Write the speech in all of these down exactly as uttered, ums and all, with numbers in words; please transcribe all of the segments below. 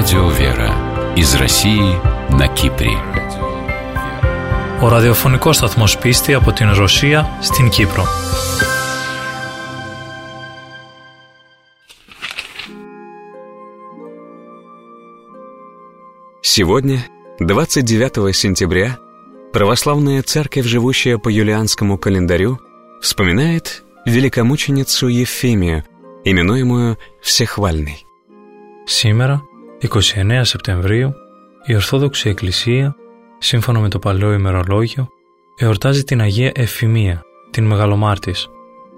Радио Вера из России на Κύπρη. Ο ραδιοφωνικός σταθμός Πίστη από την Ρωσία στην Κύπρο. Сегодня, двадцать девятого сентября, православная церковь, живущая по юлианскому календарю, вспоминает великомученицу Ефимию, именуемую Всехвальной. Σήμερα, εικοστή ενάτη Σεπτεμβρίου, η Ορθόδοξη Εκκλησία, σύμφωνα με το Παλαιό ημερολόγιο, εορτάζει την Αγία Εφημία, την Μεγαλομάρτης.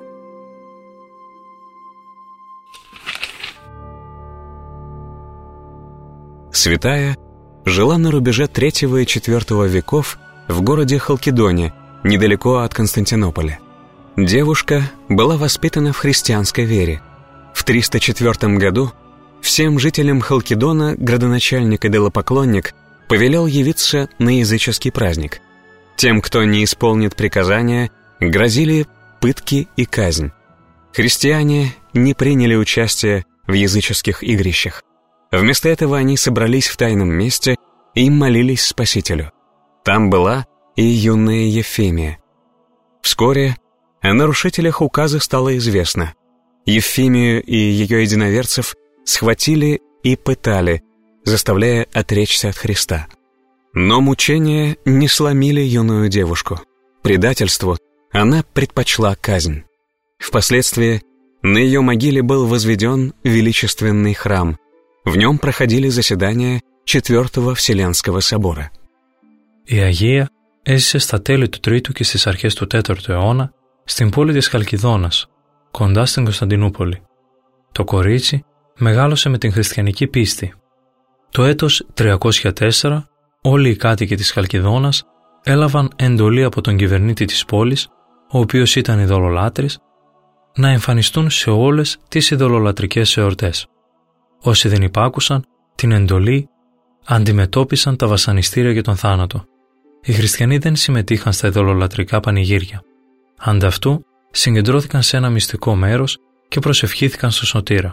Святая жила на рубеже третьего и четвёртого веков в городе Халкидоне, недалеко от Константинополя. Девушка была воспитана в христианской вере. В триста четвёртом году всем жителям Халкидона градоначальник и идолопоклонник повелел явиться на языческий праздник. Тем, кто не исполнит приказания, грозили пытки и казнь. Христиане не приняли участие в языческих игрищах. Вместо этого они собрались в тайном месте и молились Спасителю. Там была и юная Ефимия. Вскоре о нарушителях указа стало известно. Ефимию и ее единоверцев схватили и пытали, заставляя отречься от Христа. Но мучения не сломили юную девушку. Предательству она предпочла казнь. Впоследствии на ее могиле был возведен величественный храм. В нем проходили заседания Четвертого Вселенского собора. Η Αγία έζησε στα τέλη του τρίτου και στις αρχές του τέταρτου αιώνα στην πόλη της Χαλκιδόνας, κοντά στην Κωνσταντινούπολη. Το κορίτσι μεγάλωσε με την χριστιανική πίστη. Το έτος τριακόσια τέσσερα όλοι οι κάτοικοι της Χαλκιδόνας έλαβαν εντολή από τον κυβερνήτη της πόλης, ο οποίος ήταν ειδωλολάτρης, να εμφανιστούν σε όλες τις ειδωλολατρικές εορτές. Όσοι δεν υπάκουσαν την εντολή, αντιμετώπισαν τα βασανιστήρια και τον θάνατο. Οι χριστιανοί δεν συμμετείχαν στα ειδωλολατρικά πανηγύρια. Ανταυτού συγκεντρώθηκαν σε ένα μυστικό μέρος και προσευχήθηκαν στο Σωτήρα.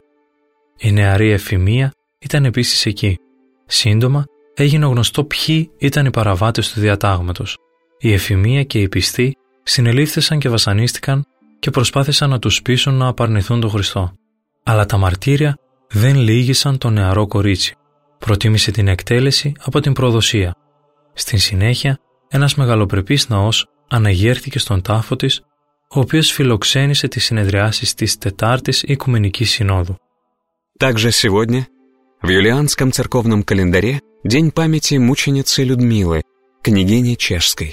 Η νεαρή Εφημία ήταν επίσης εκεί. Σύντομα έγινε γνωστό ποιοι ήταν οι παραβάτες του διατάγματος. Η Εφημία και οι πιστοί συνελήφθησαν και βασανίστηκαν και προσπάθησαν να τους πείσουν να απαρνηθούν τον Χριστό. Αλλά τα μαρτύρια δεν λύγησαν το νεαρό κορίτσι. Προτίμησε την εκτέλεση από την προδοσία. Στην συνέχεια, ένας μεγαλοπρεπής ναός αναγέρθηκε στον τάφο της, ο οποίος φιλοξένησε τις συνεδριάσεις της Τετάρτης Οικουμενικής Συνόδου. Также сегодня, в юлианском церковном календаре, день памяти мученицы Людмилы, княгини Чешской.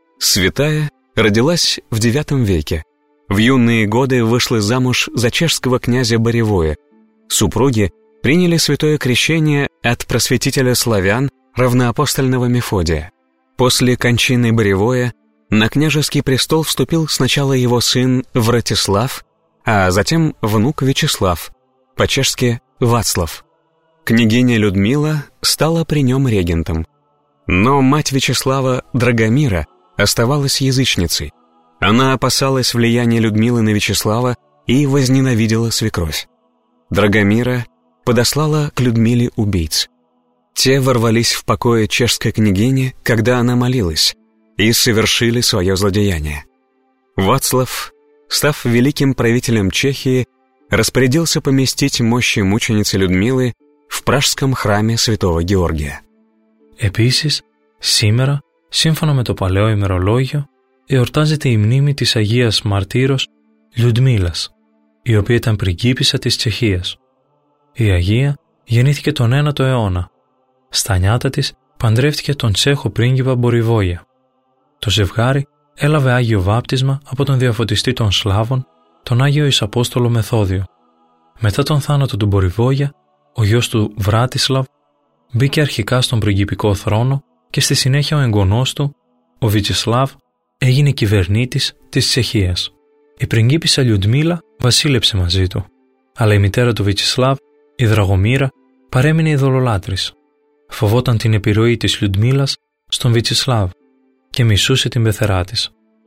Святая родилась в девятом веке. В юные годы вышла замуж за чешского князя Боревоя. Супруги приняли святое крещение от просветителя славян равноапостольного Мефодия. После кончины Боревоя на княжеский престол вступил сначала его сын Вратислав, а затем внук Вячеслав, по-чешски Вацлав. Княгиня Людмила стала при нем регентом. Но мать Вячеслава, Драгомира, оставалась язычницей. Она опасалась влияния Людмилы на Вячеслава и возненавидела свекровь. Драгомира подослала к Людмиле убийц. Те ворвались в покои чешской княгини, когда она молилась, и совершили свое злодеяние. Вацлав, став великим правителем Чехии, распорядился поместить мощи мученицы Людмилы в пражском храме святого Георгия. Επίσης, σήμερα, σύμφωνα με το Παλαιό ημερολόγιο, εορτάζεται η μνήμη της Αγίας Μαρτύρος Λιουδμίλας, η οποία ήταν πριγκίπισσα της Τσεχίας. Η Αγία γεννήθηκε τον ένατο αιώνα. Στα νιάτα της παντρεύτηκε τον Τσέχο πρίγκιπα Μποριβόγια. Το ζευγάρι έλαβε Άγιο Βάπτισμα από τον διαφωτιστή των Σλάβων, τον Άγιο Εισαπόστολο Μεθόδιο. Μετά τον θάνατο του Μποριβόγια, ο γιος του Βράτισλαβ μπήκε αρχικά στον πριγκιπικό θρόνο και στη συνέχεια ο εγγονός του, ο Βιτσισλάβ, έγινε κυβερνήτης της Τσεχίας. Η πριγκίπισσα Λιουδμίλα βασίλεψε μαζί του, αλλά η μητέρα του Βιτσισλάβ, η Δραγομήρα, παρέμεινε ειδωλολάτρης. Φοβόταν την επιρροή της Λιουδμίλας στον Βιτσισλάβ και μισούσε την πεθερά της.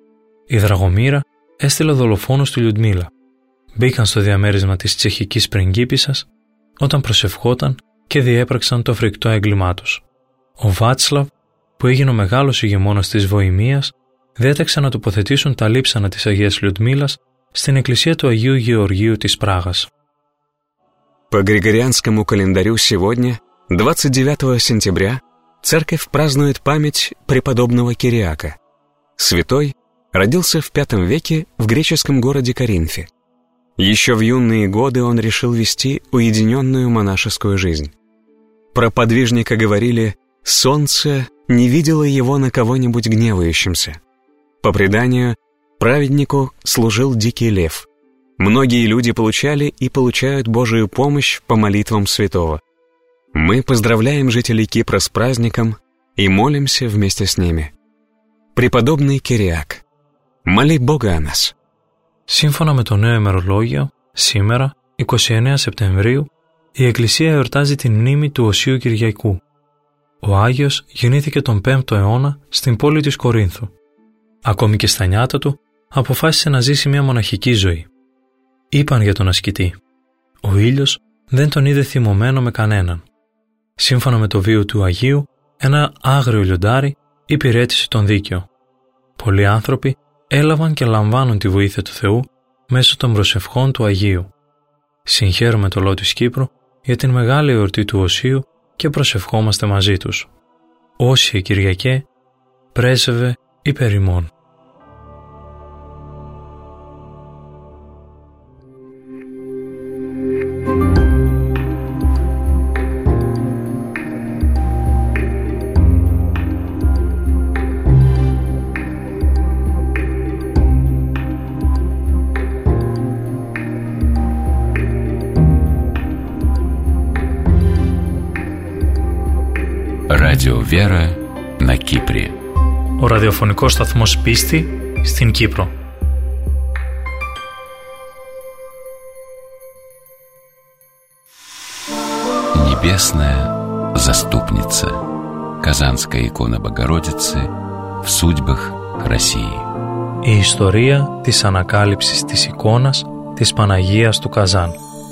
Η Δραγομήρα έστειλε δολοφόνους στη Λιουδμίλα. Μπήκαν στο διαμέρισμα της τσεχικής πριγκίπισσας όταν προσευχόταν και διέπραξαν το φρικτό έγκλημά τους. Ο Βάτσλαβ, που έγινε ο μεγάλος ηγεμόνας της Βοημίας, διέταξε να τοποθετήσουν τα λείψανα της Αγίας Λιουδμίλας στην εκκλησία του Αγίου Γεωργίου της Πράγας. По григорианскому календарю сегодня, двадцать девятого сентября, церковь празднует память преподобного Кириака. Святой родился в пятом веке в греческом городе Коринфе. Еще в юные годы он решил вести уединенную монашескую жизнь. Про подвижника говорили: «Солнце не видело его на кого-нибудь гневающимся». По преданию, праведнику служил дикий лев. Многие люди получали и получают Божию помощь по молитвам святого. Мы поздравляем жителей Кипра с праздником и молимся вместе с ними. Преподобный Кириак, моли Бога о нас. Σύμφωνα με το νέο ημερολόγιο, σήμερα, εικοστή ενάτη Σεπτεμβρίου, η Εκκλησία εορτάζει την μνήμη του Οσίου Κυριακού. Ο Άγιος γεννήθηκε τον πέμπτο αιώνα στην πόλη της Κορίνθου. Ακόμη και στα νιάτα του, αποφάσισε να ζήσει μια μοναχική ζωή. Είπαν για τον ασκητή: ο ήλιος δεν τον είδε θυμωμένο με κανέναν. Σύμφωνα με το βίο του Αγίου, ένα άγριο λιοντάρι υπηρέτησε τον δίκαιο. Πολλοί άνθρωποι έλαβαν και λαμβάνουν τη βοήθεια του Θεού μέσω των προσευχών του Αγίου. Συγχαίρουμε το λαό της Κύπρου για την μεγάλη εορτή του Οσίου και προσευχόμαστε μαζί τους. Όσιε Κυριακέ, πρέσβευε υπέρ ημών. Радио Вера на Κύπρη. Ο ραδιοφωνικός σταθμός Πίστη στην Κύπρο. Небесная заступница. Казанская икона Богородицы в судьбах России. Η ιστορία της ανακάλυψης της εικόνας της Παναγίας του Казан.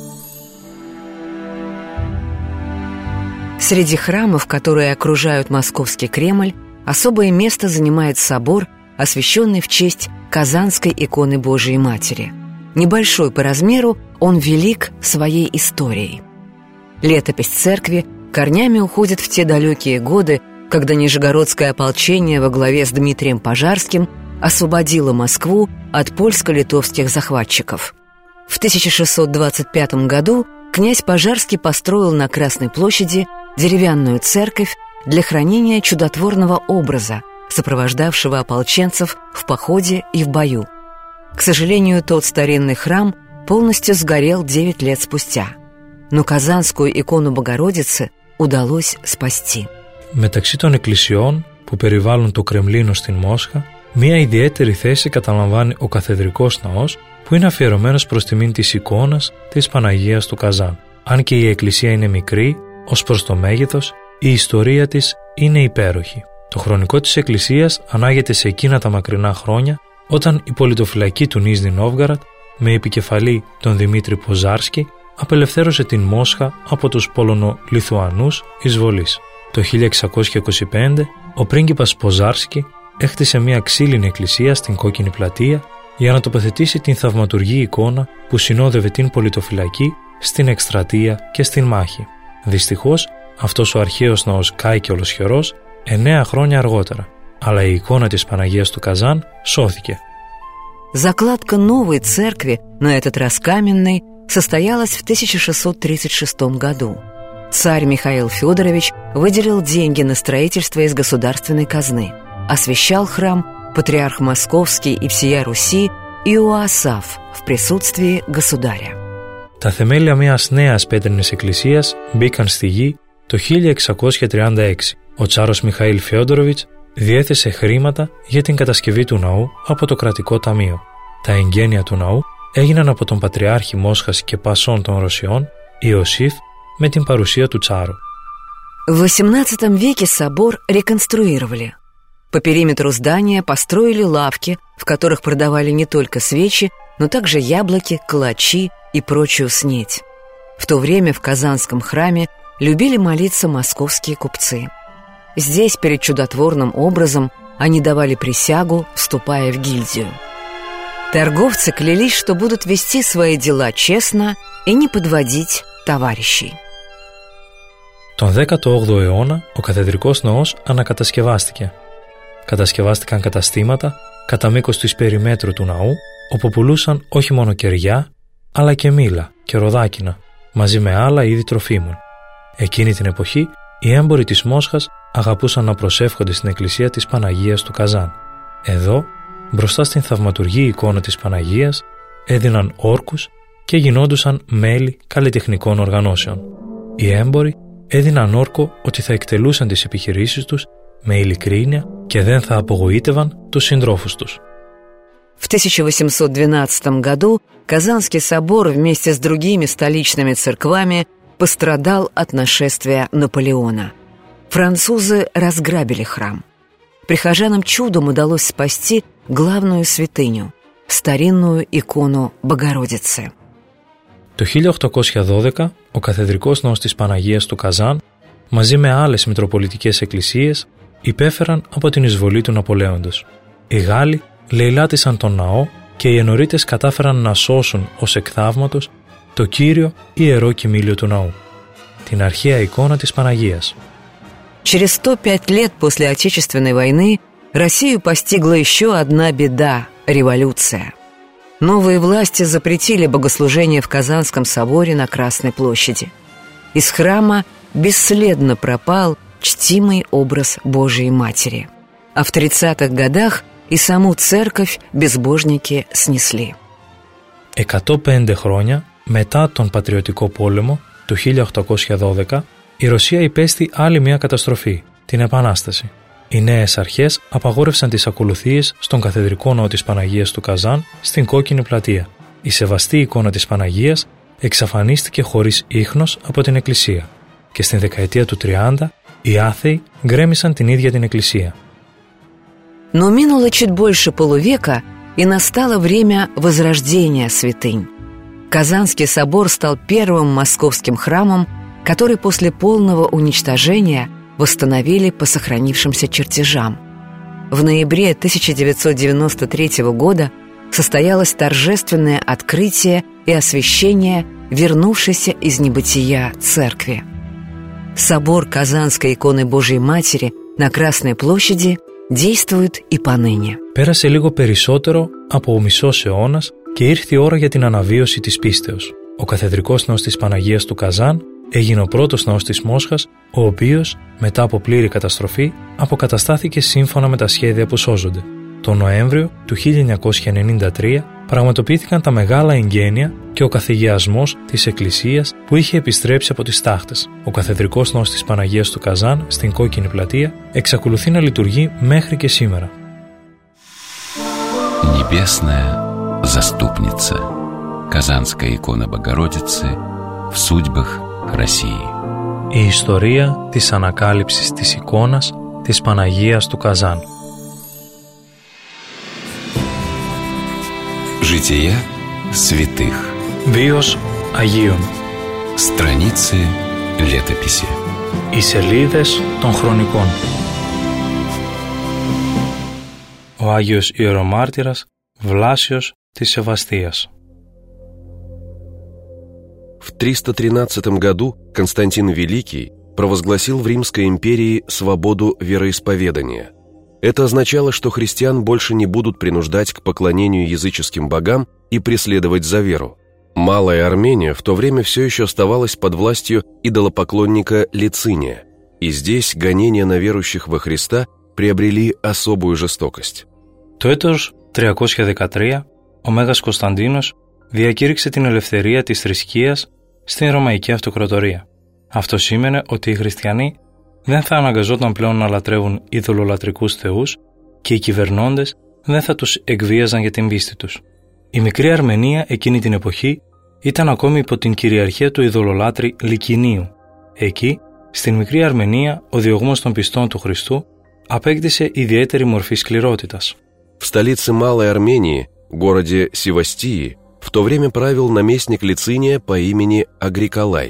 Среди храмов, которые окружают Московский Кремль, особое место занимает собор, освященный в честь Казанской иконы Божией Матери. Небольшой по размеру, он велик своей историей. Летопись церкви корнями уходит в те далекие годы, когда Нижегородское ополчение во главе с Дмитрием Пожарским освободило Москву от польско-литовских захватчиков. В тысяча шестьсот двадцать пятом году князь Пожарский построил на Красной площади деревянную церковь для хранения чудотворного образа, сопровождавшего ополченцев в походе и в бою. К сожалению, тот старинный храм полностью сгорел девять лет спустя, но Казанскую икону Богородицы удалось спасти. Μεταξύ των εκκλησιών που περιβάλλουν το Κρεμλίνο στην Μόσχα, μία ιδιαίτερη θέση καταλαμβάνει ο Καθεδρικός Ναός, που είναι αφιερωμένος προς τιμήν της εικόνας της Παναγίας του Казан. Αν και η εκκλησία είναι μικρή, ως προς το μέγεθος, η ιστορία της είναι υπέροχη. Το χρονικό της εκκλησίας ανάγεται σε εκείνα τα μακρινά χρόνια, όταν η πολιτοφυλακή του Νίζνι Νόβγαραντ, με επικεφαλή τον Δημήτρη Ποζάρσκι, απελευθέρωσε την Μόσχα από τους Πολωνο-Λιθουανούς εισβολείς. Το χίλια εξακόσια είκοσι πέντε, ο πρίγκιπας Ποζάρσκι έχτισε μια ξύλινη εκκλησία στην Κόκκινη Πλατεία για να τοποθετήσει την θαυματουργή εικόνα που συνόδευε την πολιτοφυλακή στην εκστρατεία και στην μάχη. Δυστυχώς, αυτός ο αρχαίος ναός κάηκε ολοσχερός εννέα χρόνια αργότερα, αλλά η εικόνα της Παναγίας του Казан σώθηκε. Закладка новой церкви, на этот раз каменной, состоялась в тысяча шестьсот тридцать шестом году. Царь Михаил Федорович выделил деньги на строительство из государственной казны. Освящал храм патриарх Московский и всея Руси Иоасаф в присутствии государя. Τα θεμέλια μιας νέας πέτρινης εκκλησίας μπήκαν στη γη το χίλια εξακόσια τριάντα έξι. Ο Τσάρος Μιχαήλ Φεόντοροβιτς διέθεσε χρήματα για την κατασκευή του ναού από το κρατικό ταμείο. Τα εγγένεια του ναού έγιναν από τον Πατριάρχη Μόσχας και Πασών των Ρωσιών, Ιωσήφ, με την παρουσία του Τσάρου. В восемнадцатом веке собор реконструировали. По периметру здания построили лавки, в которых продавали не только свечи, но также яблоки, калачи и прочую снеть. В то время в Казанском храме любили молиться московские купцы. Здесь перед чудотворным образом они давали присягу, вступая в гильдию. Торговцы клялись, что будут вести свои дела честно и не подводить товарищей. Τον δέκατο όγδοο αιώνα ο καθεδρικός ναός ανακατασκευάστηκε. Κατασκευάστηκαν καταστήματα κατά μήκος της περιμέτρου του ναού, όπου πουλούσαν όχι μόνο κεριά, αλλά και μήλα και ροδάκινα, μαζί με άλλα είδη τροφίμων. Εκείνη την εποχή, οι έμποροι της Μόσχας αγαπούσαν να προσεύχονται στην εκκλησία της Παναγίας του Καζάν. Εδώ, μπροστά στην θαυματουργή εικόνα της Παναγίας, έδιναν όρκους και γινόντουσαν μέλη καλλιτεχνικών οργανώσεων. Οι έμποροι έδιναν όρκο ότι θα εκτελούσαν τις επιχειρήσεις τους με ειλικρίνεια και δεν θα απογοήτευαν τους συντρόφους τους. В тысяча восемьсот двенадцатом году Казанский собор вместе с другими столичными церквами пострадал от нашествия Наполеона. Французы разграбили храм. Прихожанам чудом удалось спасти главную святыню – старинную икону Богородицы. Το χίλια οκτακόσια δώδεκα, ο καθεδρικός ναός της Παναγίας του Καζάν, μαζί με άλλες μητροπολιτικές εκκλησίες, υπέφεραν από την εισβολή του Ναπολέοντος. Οι Γάλλοι λαιλάτισαν τον ναό και οι ενορίτες κατάφεραν να σώσουν ως εκ θαύματος το κύριο ιερό κοιμήλιο του ναού, την αρχαία εικόνα της Παναγίας. Через сто пять лет после Отечественной войны Россию постигла еще одна беда – революция. Новые власти запретили богослужение в Казанском соборе на Красной площади. Из храма бесследно пропал чтимый образ Божией Матери. А в тридцатых годах и саму церковь безбожники снесли. εκατόν πέντε χρόνια μετά τον Πατριωτικό Πόλεμο του χίλια οκτακόσια δώδεκα, η Ρωσία υπέστη άλλη μια καταστροφή, την Επανάσταση. Οι νέες αρχές απαγόρευσαν τις ακολουθίες στον καθεδρικό ναό της Παναγίας του Καζάν στην Κόκκινη Πλατεία. Η σεβαστή εικόνα της Παναγίας εξαφανίστηκε χωρίς ίχνος από την εκκλησία και στην δεκαετία του τριάντα οι άθεοι γκρέμισαν την ίδια την εκκλησία. Но минуло чуть больше полувека, и настало время возрождения святынь. Казанский собор стал первым московским храмом, который после полного уничтожения восстановили по сохранившимся чертежам. В ноябре тысяча девятьсот девяносто третьего года состоялось торжественное открытие и освящение вернувшейся из небытия церкви. Собор Казанской иконы Божией Матери на Красной площади действует и поныне. Πέρασε λίγο περισσότερο από ο μισός αιώνας και ήρθε η ώρα για την αναβίωση της πίστεως. Ο καθεδρικός ναός της Παναγίας του Καζάν έγινε ο πρώτος ναός της Μόσχας, ο οποίος, μετά από πλήρη καταστροφή, αποκαταστάθηκε σύμφωνα με τα σχέδια που σώζονται. Το Νοέμβριο του χίλια εννιακόσια ενενήντα τρία πραγματοποιήθηκαν τα μεγάλα εγγένεια και ο καθηγιασμός της εκκλησίας που είχε επιστρέψει από τις τάχτες. Ο καθεδρικός ναός της Παναγίας του Καζάν στην Κόκκινη Πλατεία εξακολουθεί να λειτουργεί μέχρι και σήμερα. Небесная заступница. Казанская икона Богородицы в судьбах России. Η ιστορία της ανακάλυψης της εικόνας της Παναγίας του Καζάν. Жития святых. Βίος Αγίων. Страницы летописи. Οι σελίδες των χρονικών. Ο Άγιος Ιερομάρτυρας Βλάσιος της Σεβαστίας. В триста тринадцатом году Константин Великий провозгласил в Римской империи свободу вероисповедания. Это означало, что христиан больше не будут принуждать к поклонению языческим богам и преследовать за веру. Малая Армения в то время все еще оставалась под властью идолопоклонника Лициния, и здесь гонения на верующих во Христа приобрели особую жестокость. Το έτος τριακόσια δεκατρία, ο Μέγας Κωνσταντίνος διακήρυξε την ελευθερία της θρησκείας στην Ρωμαϊκή Αυτοκρατορία. Αυτό σήμαινε ότι οι χριστιανοί δεν θα αναγκαζόταν πλέον να λατρεύουν ειδωλολατρικούς θεούς και οι κυβερνώντες δεν θα τους εκβίαζαν για την πίστη τους. Η μικρή Αρμενία εκείνη την εποχή ήταν ακόμη υπό την κυριαρχία του ειδωλολάτρη Λικινίου. Εκεί, στην μικρή Αρμενία, ο διωγμός των πιστών του Χριστού απέκτησε ιδιαίτερη μορφή σκληρότητας. В столице Малой Армении, городе Севастии, в то время правил наместник Лициния по имени Агриколай.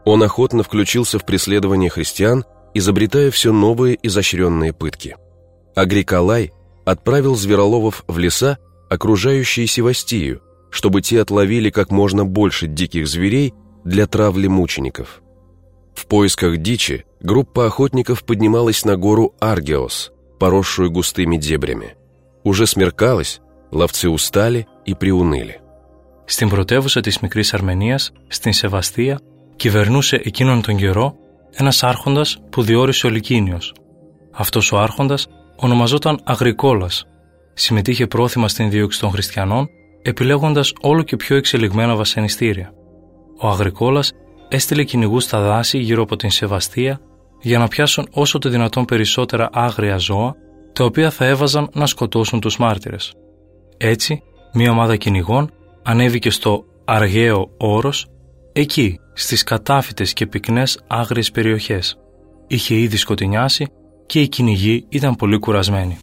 Он охотно включился в преследование христиан, изобретая все новые изощренные пытки. Агриколай отправил звероловов в леса, окружающие Севастию, чтобы те отловили как можно больше диких зверей для травли мучеников. В поисках дичи группа охотников поднималась на гору Аргиос, поросшую густыми дебрями. Уже смеркалось, ловцы устали и приуныли. Στην πρωτεύουσα της Μικρής Αρμενίας, στην Σεβαστία, κυβερνούσε εκείνον τον καιρό ένας άρχοντας που διόρισε ο Λυκίνιος. Αυτός ο άρχοντας ονομαζόταν Αγρικόλας. Συμμετείχε πρόθυμα στην δίωξη των χριστιανών, επιλέγοντας όλο και πιο εξελιγμένα βασανιστήρια. Ο Αγρικόλας έστειλε κυνηγούς στα δάση γύρω από την Σεβαστία για να πιάσουν όσο το δυνατόν περισσότερα άγρια ζώα, τα οποία θα έβαζαν να σκοτώσουν τους μάρτυρες. Έτσι, μία ομάδα κυνηγών ανέβηκε στο Αργαίο Όρος, εκεί, στις κατάφυτες και πυκνές άγριες περιοχές. Είχε ήδη σκοτεινιάσει και οι κυνηγοί ήταν πολύ κουρασμένοι.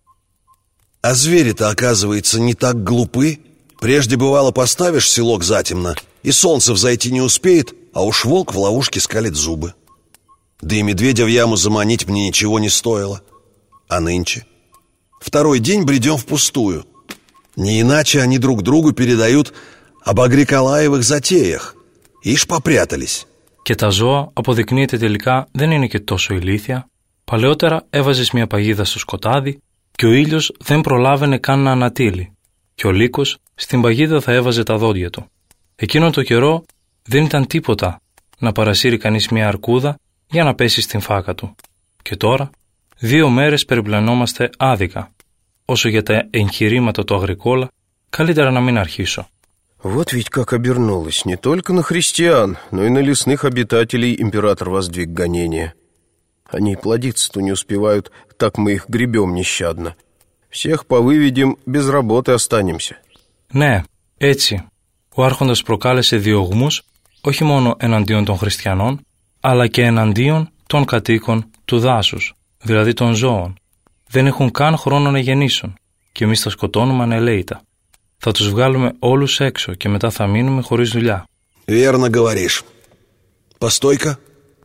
А звери-то, оказывается, не так глупы. Прежде бывало, поставишь селок затемно, и солнце взойти не успеет, а уж волк в ловушке скалит зубы. Да и медведя в яму заманить мне ничего не стоило. А нынче? Второй день бредем впустую. Не иначе они друг другу передают об Агриколаевых затеях. Ишь попрятались. Και τα ζώα, αποδεικνύεται τελικά, δεν είναι και τόσο ηλίθια. Παλαιότερα έβαζες μια παγίδα στο σκοτάδι και ο ήλιος δεν προλάβαινε καν να ανατείλει. Και ο λύκος στην παγίδα θα έβαζε τα δόντια του. Εκείνον το καιρό δεν ήταν τίποτα να παρασύρει κανείς μια αρκούδα για να πέσει στην φάκα του. Και τώρα, δύο μέρες περιπλανόμαστε άδικα. Όσο για τα εγχειρήματα του Αγρικόλα, καλύτερα να μην αρχίσω. Вот ведь как обернулось. Не только на христиан, но и на лесных обитателей император воздвиг гонения. Они плодиться-то не успевают, так мы их гребем нещадно. Всех повыведем, без работы останемся. Ναι, έτσι. Ο άρχοντας προκάλεσε διωγμούς όχι μόνο εναντίον των χριστιανών, αλλά και εναντίον των κατοίκων του δάσους, δηλαδή των ζώων. Δεν έχουν καν χρόνο να γεννήσουν και εμείς τα σκοτώνουμε ανελαίητα. Θα τους βγάλουμε όλους έξω και μετά θα μείνουμε χωρίς δουλειά. Верно говоришь. Постой-ка.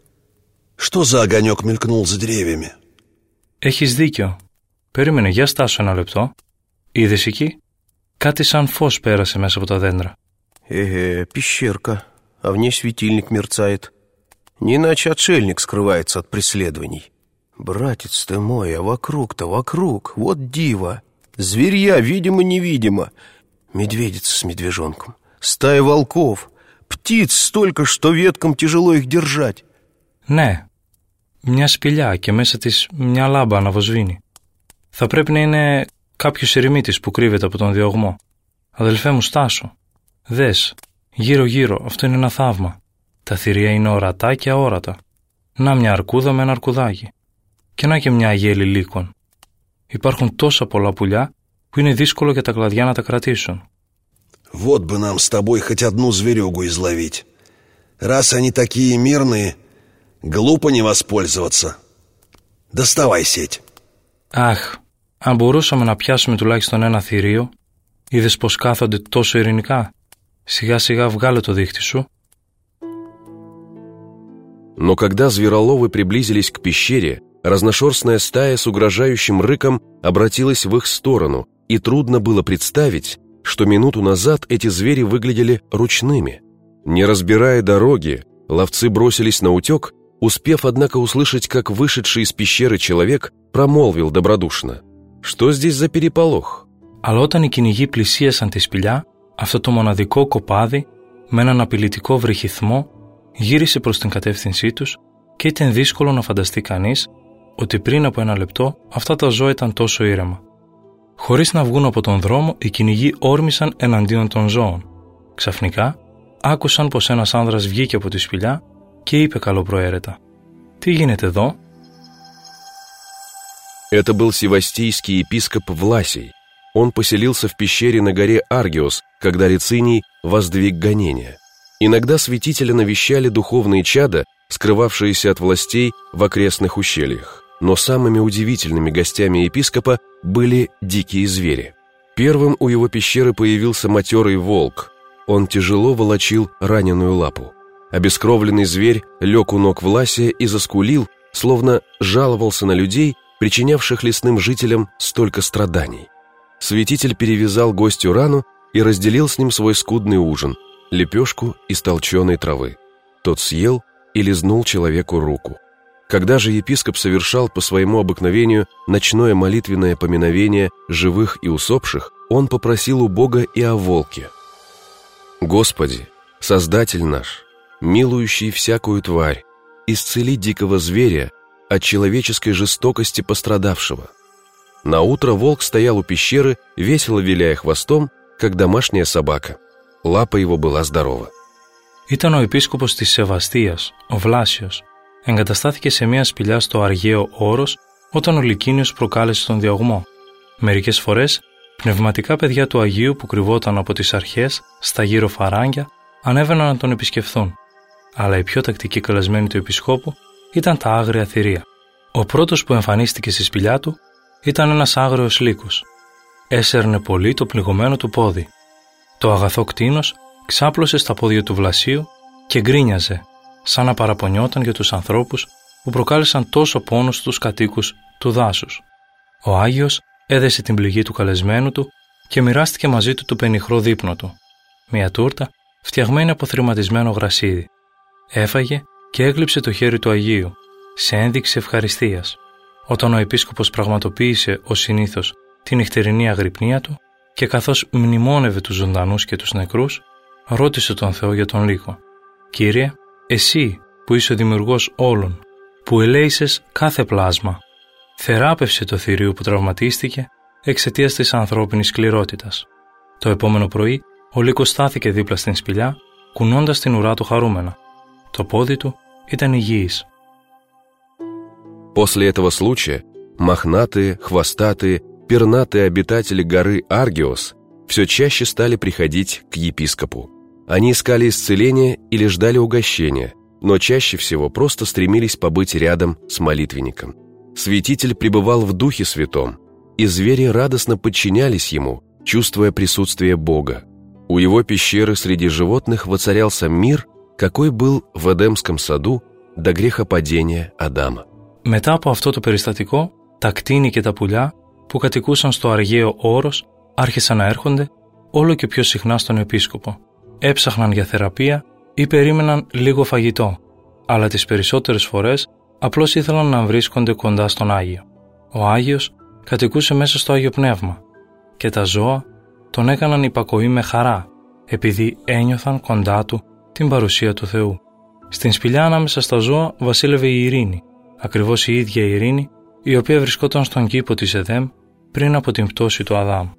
Что за огонек мелькнул за деревьями? Έχεις δίκιο. Περίμενε, για στάσου ένα λεπτό. Είδες εκεί? Κάτι σαν φως πέρασε μέσα από τα δέντρα. Э-э, пещерка, а в ней светильник мерцает. Не иначе отшельник скрывается от преследований. Братец ты мой, а вокруг-то вокруг, вот диво. Зверья, видимо-невидимо. Медведица с медвежонком, стая волков, птиц столько, что веткам тяжело их держать. Ναι, μια σπηλιά και μέσα της μια λάμπα αναβοσβήνει. Θα πρέπει να είναι κάποιος ερημίτης που κρύβεται από τον διωγμό. Αδελφέ μου, στάσου. Δες, γύρω-γύρω, αυτό είναι ένα θαύμα. Τα θηρία είναι ορατά και αόρατα. Να μια αρκούδα με ένα αρκουδάκι. Και να και μια αγέλη λύκων. Υπάρχουν τόσα πολλά πουλιά που είναι δύσκολο για τα κλαδιά να τα κρατήσουν. Вот бы нам с тобой хоть одну зверюгу изловить. Раз они такие мирные, глупо не воспользоваться. Доставай сеть. Αχ, αν μπορούσαμε να πιάσουμε τουλάχιστον ένα θηρίο, είδες πως κάθονται τόσο ειρηνικά. Σιγά σιγά βγάλε το δίχτυ σου. Но когда звероловы приблизились к пещере, разношерстная стая с угрожающим рыком обратилась в их сторону, и трудно было представить, что минуту назад эти звери выглядели ручными. Не разбирая дороги, ловцы бросились на утек, успев, однако, услышать, как вышедший из пещеры человек промолвил добродушно: «Что здесь за переполох?» Αλλά όταν οι κυνηγοί πλησίασαν τη σπηλιά, αυτό το μοναδικό κοπάδι, με έναν απειλητικό βρυχυθμό, γύρισε προς την κατεύθυνσή τους και ήταν δύσκολο να φανταστεί κανείς ότι πριν από ένα λεπτό αυτά τα ζώα ήταν τόσο ήρεμα. Χωρίς να βγουν από τον δρόμο, οι κυνηγοί όρμησαν εναντίον των ζώων. Ξαφνικά, άκουσαν πως ένας άνδρας βγήκε από τη σπηλιά και είπε καλοπροαίρετα: «Τι γίνεται εδώ?» Это был севастийский епископ Власий. Он поселился в пещере на горе Аргиос, когда Рициний воздвиг гонения. Иногда святителя навещали духовные чада, скрывавшиеся от властей в окрестных ущельях. Но самыми удивительными гостями епископа были дикие звери. Первым у его пещеры появился матерый волк. Он тяжело волочил раненую лапу. Обескровленный зверь лег у ног Власия и заскулил, словно жаловался на людей, причинявших лесным жителям столько страданий. Святитель перевязал гостю рану и разделил с ним свой скудный ужин – лепешку из толченой травы. Тот съел и лизнул человеку руку. Когда же епископ совершал по своему обыкновению ночное молитвенное поминовение живых и усопших, он попросил у Бога и о волке. «Господи, Создатель наш, милующий всякую тварь, исцели дикого зверя от человеческой жестокости пострадавшего». Наутро волк стоял у пещеры, весело виляя хвостом, как домашняя собака. Лапа его была здорова. Ήταν ο επίσκοπος της Σεβαστίας, ο Βλάσιος. Εγκαταστάθηκε σε μια σπηλιά στο Αργαίο Όρος όταν ο Λυκίνιος προκάλεσε τον διωγμό. Μερικές φορές, πνευματικά παιδιά του Αγίου που κρυβόταν από τις αρχές στα γύρω φαράγγια ανέβαιναν να τον επισκεφθούν. Αλλά οι πιο τακτικοί καλεσμένοι του επισκόπου ήταν τα άγρια θηρία. Ο πρώτος που εμφανίστηκε στη σπηλιά του ήταν ένας άγριος λύκος. Έσερνε πολύ το πληγωμένο του πόδι. Το αγαθό κτήνος ξάπλωσε στα πόδια του Βλασίου και γκρίνιαζε, σαν να παραπονιόταν για τους ανθρώπους που προκάλεσαν τόσο πόνο στους κατοίκους του δάσους. Ο Άγιος έδεσε την πληγή του καλεσμένου του και μοιράστηκε μαζί του το πενιχρό δείπνο του, μια τούρτα φτιαγμένη από θρηματισμένο γρασίδι. Έφαγε και έγλειψε το χέρι του Αγίου, σε ένδειξη ευχαριστίας. Όταν ο επίσκοπος πραγματοποίησε ως συνήθως την νυχτερινή αγρυπνία του και καθώς μνημόνευε τους ζωντανούς και τους νεκρούς, ρώτησε τον Θεό για τον λύκο. «Κύριε, εσύ που είσαι ο δημιουργός όλων, που ελέησες κάθε πλάσμα, θεράπευσε το θηρίο που τραυματίστηκε εξαιτίας της ανθρώπινης σκληρότητας». Το επόμενο πρωί, ο λύκος στάθηκε δίπλα στην σπηλιά, κουνώντας την ουρά του χαρούμενα. Το πόδι του ήταν υγιής. После этого случая мохнатые, хвостатые, пернатые обитатели горы Аргиос все чаще стали приходить к епископу. Они искали исцеления или ждали угощения, но чаще всего просто стремились побыть рядом с молитвенником. Святитель пребывал в Духе Святом, и звери радостно подчинялись ему, чувствуя присутствие Бога. У его пещеры среди животных воцарялся мир, какой был в Эдемском саду до грехопадения Адама. Μετά από αυτό το περιστατικό, τα κτήνη και τα πουλιά που κατοικούσαν στο Αργαίο Όρος άρχισαν να έρχονται όλο και πιο συχνά στον επίσκοπο. Έψαχναν για θεραπεία ή περίμεναν λίγο φαγητό, αλλά τις περισσότερες φορές απλώς ήθελαν να βρίσκονται κοντά στον Άγιο. Ο Άγιος κατοικούσε μέσα στο Άγιο Πνεύμα και τα ζώα τον έκαναν υπακοή με χαρά, επειδή ένιωθαν κοντά του την παρουσία του Θεού. Στην σπηλιά ανάμεσα στα ζώα βασίλευε η ειρήνη, ακριβώς η ίδια η ειρήνη η οποία βρισκόταν στον κήπο της Εδέμ πριν από την πτώση του Αδάμ.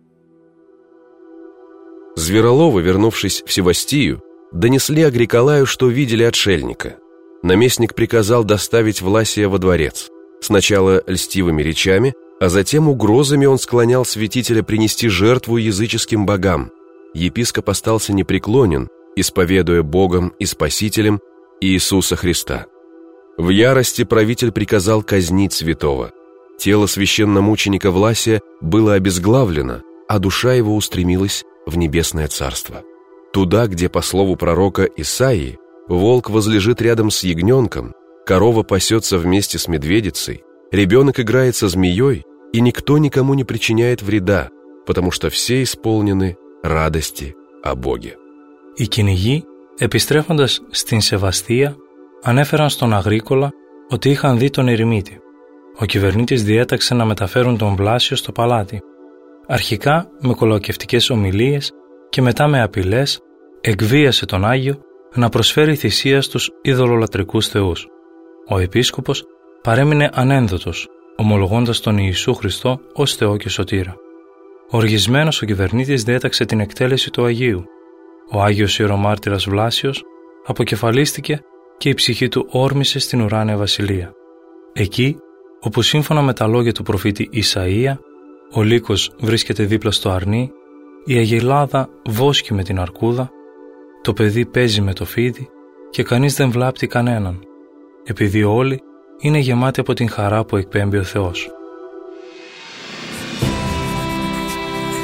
Звероловы, вернувшись в Севастию, донесли Агриколаю, что видели отшельника. Наместник приказал доставить Власия во дворец. Сначала льстивыми речами, а затем угрозами он склонял святителя принести жертву языческим богам. Епископ остался непреклонен, исповедуя Богом и Спасителем Иисуса Христа. В ярости правитель приказал казнить святого. Тело священномученика Власия было обезглавлено, а душа его устремилась в небесное царство. Туда, где, по слову пророка Исаии, волк возлежит рядом с ягненком, корова пасется вместе с медведицей, ребенок играет со змеей, и никто никому не причиняет вреда, потому что все исполнены радости о Боге. Οι κυνηγοί, επιστρέφοντας στην Σεβαστία, ανέφεραν στον Αγρίκολα ότι είχαν δει τον ερημίτη. Ο κυβερνήτης διέταξε να μεταφέρουν τον Βλάσιο στο παλάτι. Αρχικά με κολακευτικές ομιλίες και μετά με απειλές εκβίασε τον Άγιο να προσφέρει θυσία στους ειδωλολατρικούς θεούς. Ο επίσκοπος παρέμεινε ανένδοτος, ομολογώντας τον Ιησού Χριστό ως Θεό και Σωτήρα. Οργισμένος ο κυβερνήτης διέταξε την εκτέλεση του Αγίου. Ο Άγιος Ιερομάρτυρας Βλάσιος αποκεφαλίστηκε και η ψυχή του όρμησε στην ουράνια βασιλεία. Εκεί, όπου σύμφωνα με τα λόγια του προφήτη Ισαΐα, ο λύκος βρίσκεται δίπλα στο αρνί, η αγελάδα βόσκει με την αρκούδα, το παιδί παίζει με το φίδι και κανείς δεν βλάπτει κανέναν, επειδή όλοι είναι γεμάτοι από την χαρά που εκπέμπει ο Θεός.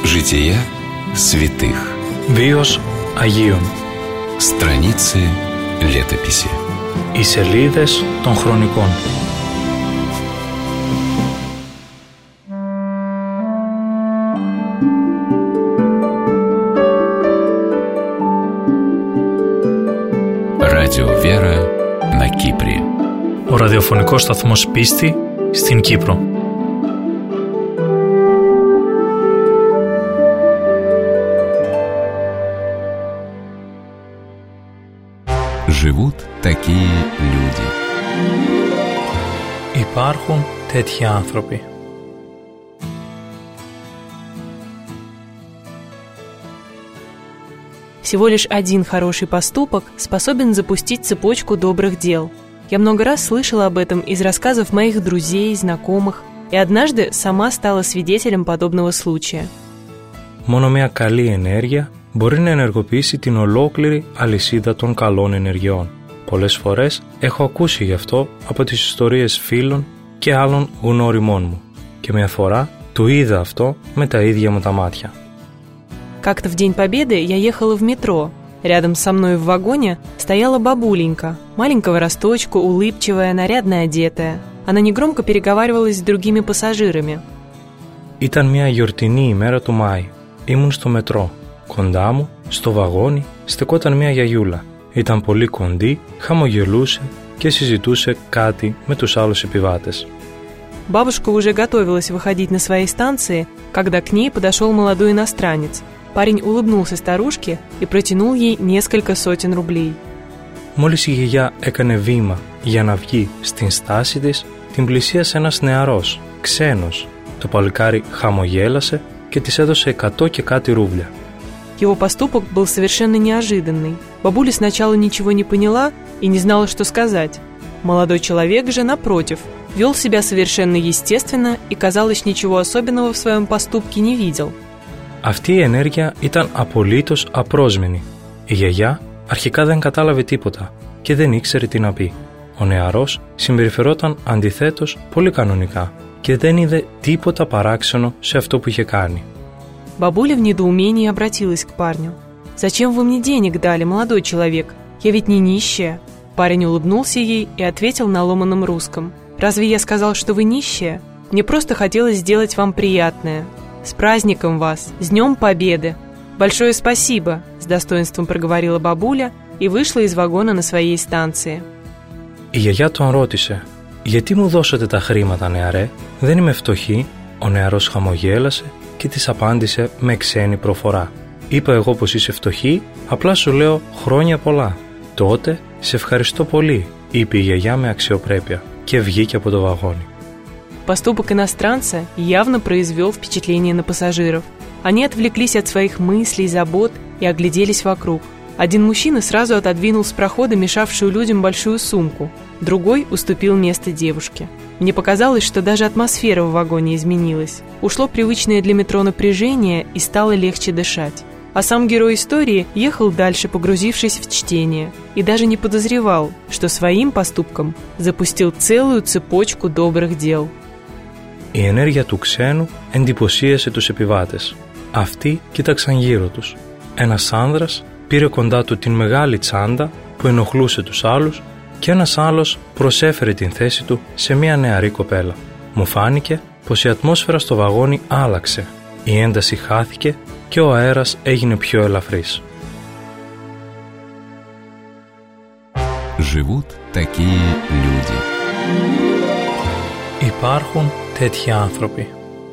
Жития святых. Βίος Αγίων. Страницы летописи. Οι σελίδες των χρονικών. Радио Вера на Кипре. Ο ραδιοφωνικός σταθμός Πίστη στην Κύπρο. Живут такие люди. Υπάρχουν τέτοιοι άνθρωποι. Всего лишь один хороший поступок способен запустить цепочку добрых дел. Я много раз слышала об этом из рассказов моих друзей, знакомых, и однажды сама стала свидетелем подобного случая. Μόνο μια καλή ενέργεια μπορεί να ενεργοποιήσει την ολόκληρη αλυσίδα των καλών ενεργειών. Πολλές φορές έχω ακούσει γι' αυτό από τις ιστορίες φίλων και άλλων γνώριμών μου και μια φορά το είδα αυτό με τα ίδια μου τα μάτια. Как-то в День Победы я ехала в метро. Рядом со мной в вагоне стояла бабуленька, маленького росточку, улыбчивая, нарядно одетая. Она негромко переговаривалась с другими пассажирами. Ήταν μια γιορτινή ημέρα του Μάη. Ήμουν στο μετρό. Κοντά μου, στο βαγόνι, στεκόταν μια γιαγιούλα. Ήταν πολύ κοντή, χαμογελούσε και συζητούσε κάτι με τους άλλους επιβάτες. Бабушка уже готовилась выходить на своей станции, когда к ней подошел молодой иностранец. Парень улыбнулся старушке и протянул ей несколько сотен рублей. Μόλις η γιαγιά έκανε βήμα για να βγει στην στάση της, την πλησίασε ένας νεαρός, ξένος. Το παλικάρι χαμογέλασε και της έδωσε εκατό και κάτι ρούβλια. Его поступок был совершенно неожиданный. Бабуля сначала ничего не поняла и не знала, что сказать. Молодой человек же, напротив, вел себя совершенно естественно и, казалось, ничего особенного в своем поступке не видел. Αυτή η ενέργεια ήταν απολύτως απρόσμενη. Η γιαγιά αρχικά δεν κατάλαβε τίποτα και δεν ήξερε τι να πει. Ο νεαρός συμπεριφερόταν αντιθέτως πολύ κανονικά και δεν είδε τίποτα παράξενο σε αυτό που είχε κάνει. Бабуля в недоумении обратилась к парню. «Зачем вы мне денег дали, молодой человек? Я ведь не нищая». Парень улыбнулся ей и ответил на ломаном русском. «Разве я сказал, что вы нищая? Мне просто хотелось сделать вам приятное. С праздником вас! С Днем Победы! Большое спасибо!» С достоинством проговорила бабуля и вышла из вагона на своей станции. Η γιαγιά τον ρώτησε «Γιατί μου δώσατε τα χρήματα, νεαρέ? Δεν είμαι φτωχή». Ο νεαρός χαμογέλασε και της απάντησε με ξένη προφορά. «Είπα εγώ πως είσαι φτωχή, απλά σου λέω χρόνια πολλά». «Τότε σε ευχαριστώ πολύ», είπε η γιαγιά με αξιοπρέπεια και βγήκε από το βαγόνι. Поступок иностранца явно произвел впечатление на пассажиров. Они отвлеклись от своих мыслей, забот и огляделись вокруг. Один мужчина сразу отодвинул с прохода мешавшую людям большую сумку, другой уступил место девушке. Мне показалось, что даже атмосфера в вагоне изменилась. Ушло привычное для метро напряжение и стало легче дышать. А сам герой истории ехал дальше, погрузившись в чтение, и даже не подозревал, что своим поступком запустил целую цепочку добрых дел. Η ενέργεια του ξένου εντυπωσίασε τους επιβάτες. Αυτοί κοίταξαν γύρω τους. Ένας άνδρας πήρε κοντά του την μεγάλη τσάντα που ενοχλούσε τους άλλους και ένας άλλος προσέφερε την θέση του σε μια νεαρή κοπέλα. Μου φάνηκε πως η ατμόσφαιρα στο βαγόνι άλλαξε. Η ένταση χάθηκε και ο αέρας έγινε πιο ελαφρύς. Живут такие люди. Υπάρχουν τέτοιοι άνθρωποι.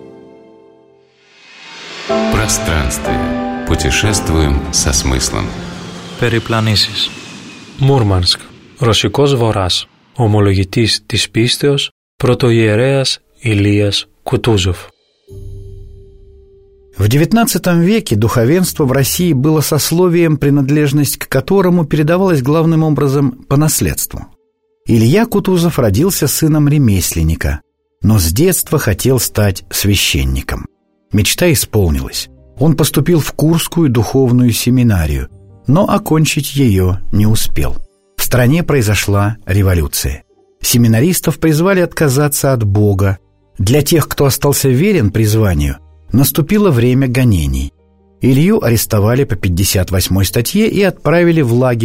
Пространствие. Путешествуем со смыслом. Περιπλανήσεις. Μούρμανσκ, Ρωσικός Βορράς. Ομολογητής της πίστεως, πρωτοϊερέας Ηλίας Κουτούζοφ. В девятнадцатом веке духовенство в России было сословием, принадлежность к которому передавалась главным образом по наследству. Илья Кутузов родился сыном ремесленника, но с детства хотел стать священником. Мечта исполнилась. Он поступил в Курскую духовную семинарию, но окончить ее не успел. В стране произошла революция. Семинаристов призвали отказаться от Бога. Для тех, кто остался верен призванию, наступило время гонений. Илью арестовали по пятьдесят восьмой статье и отправили в лагерь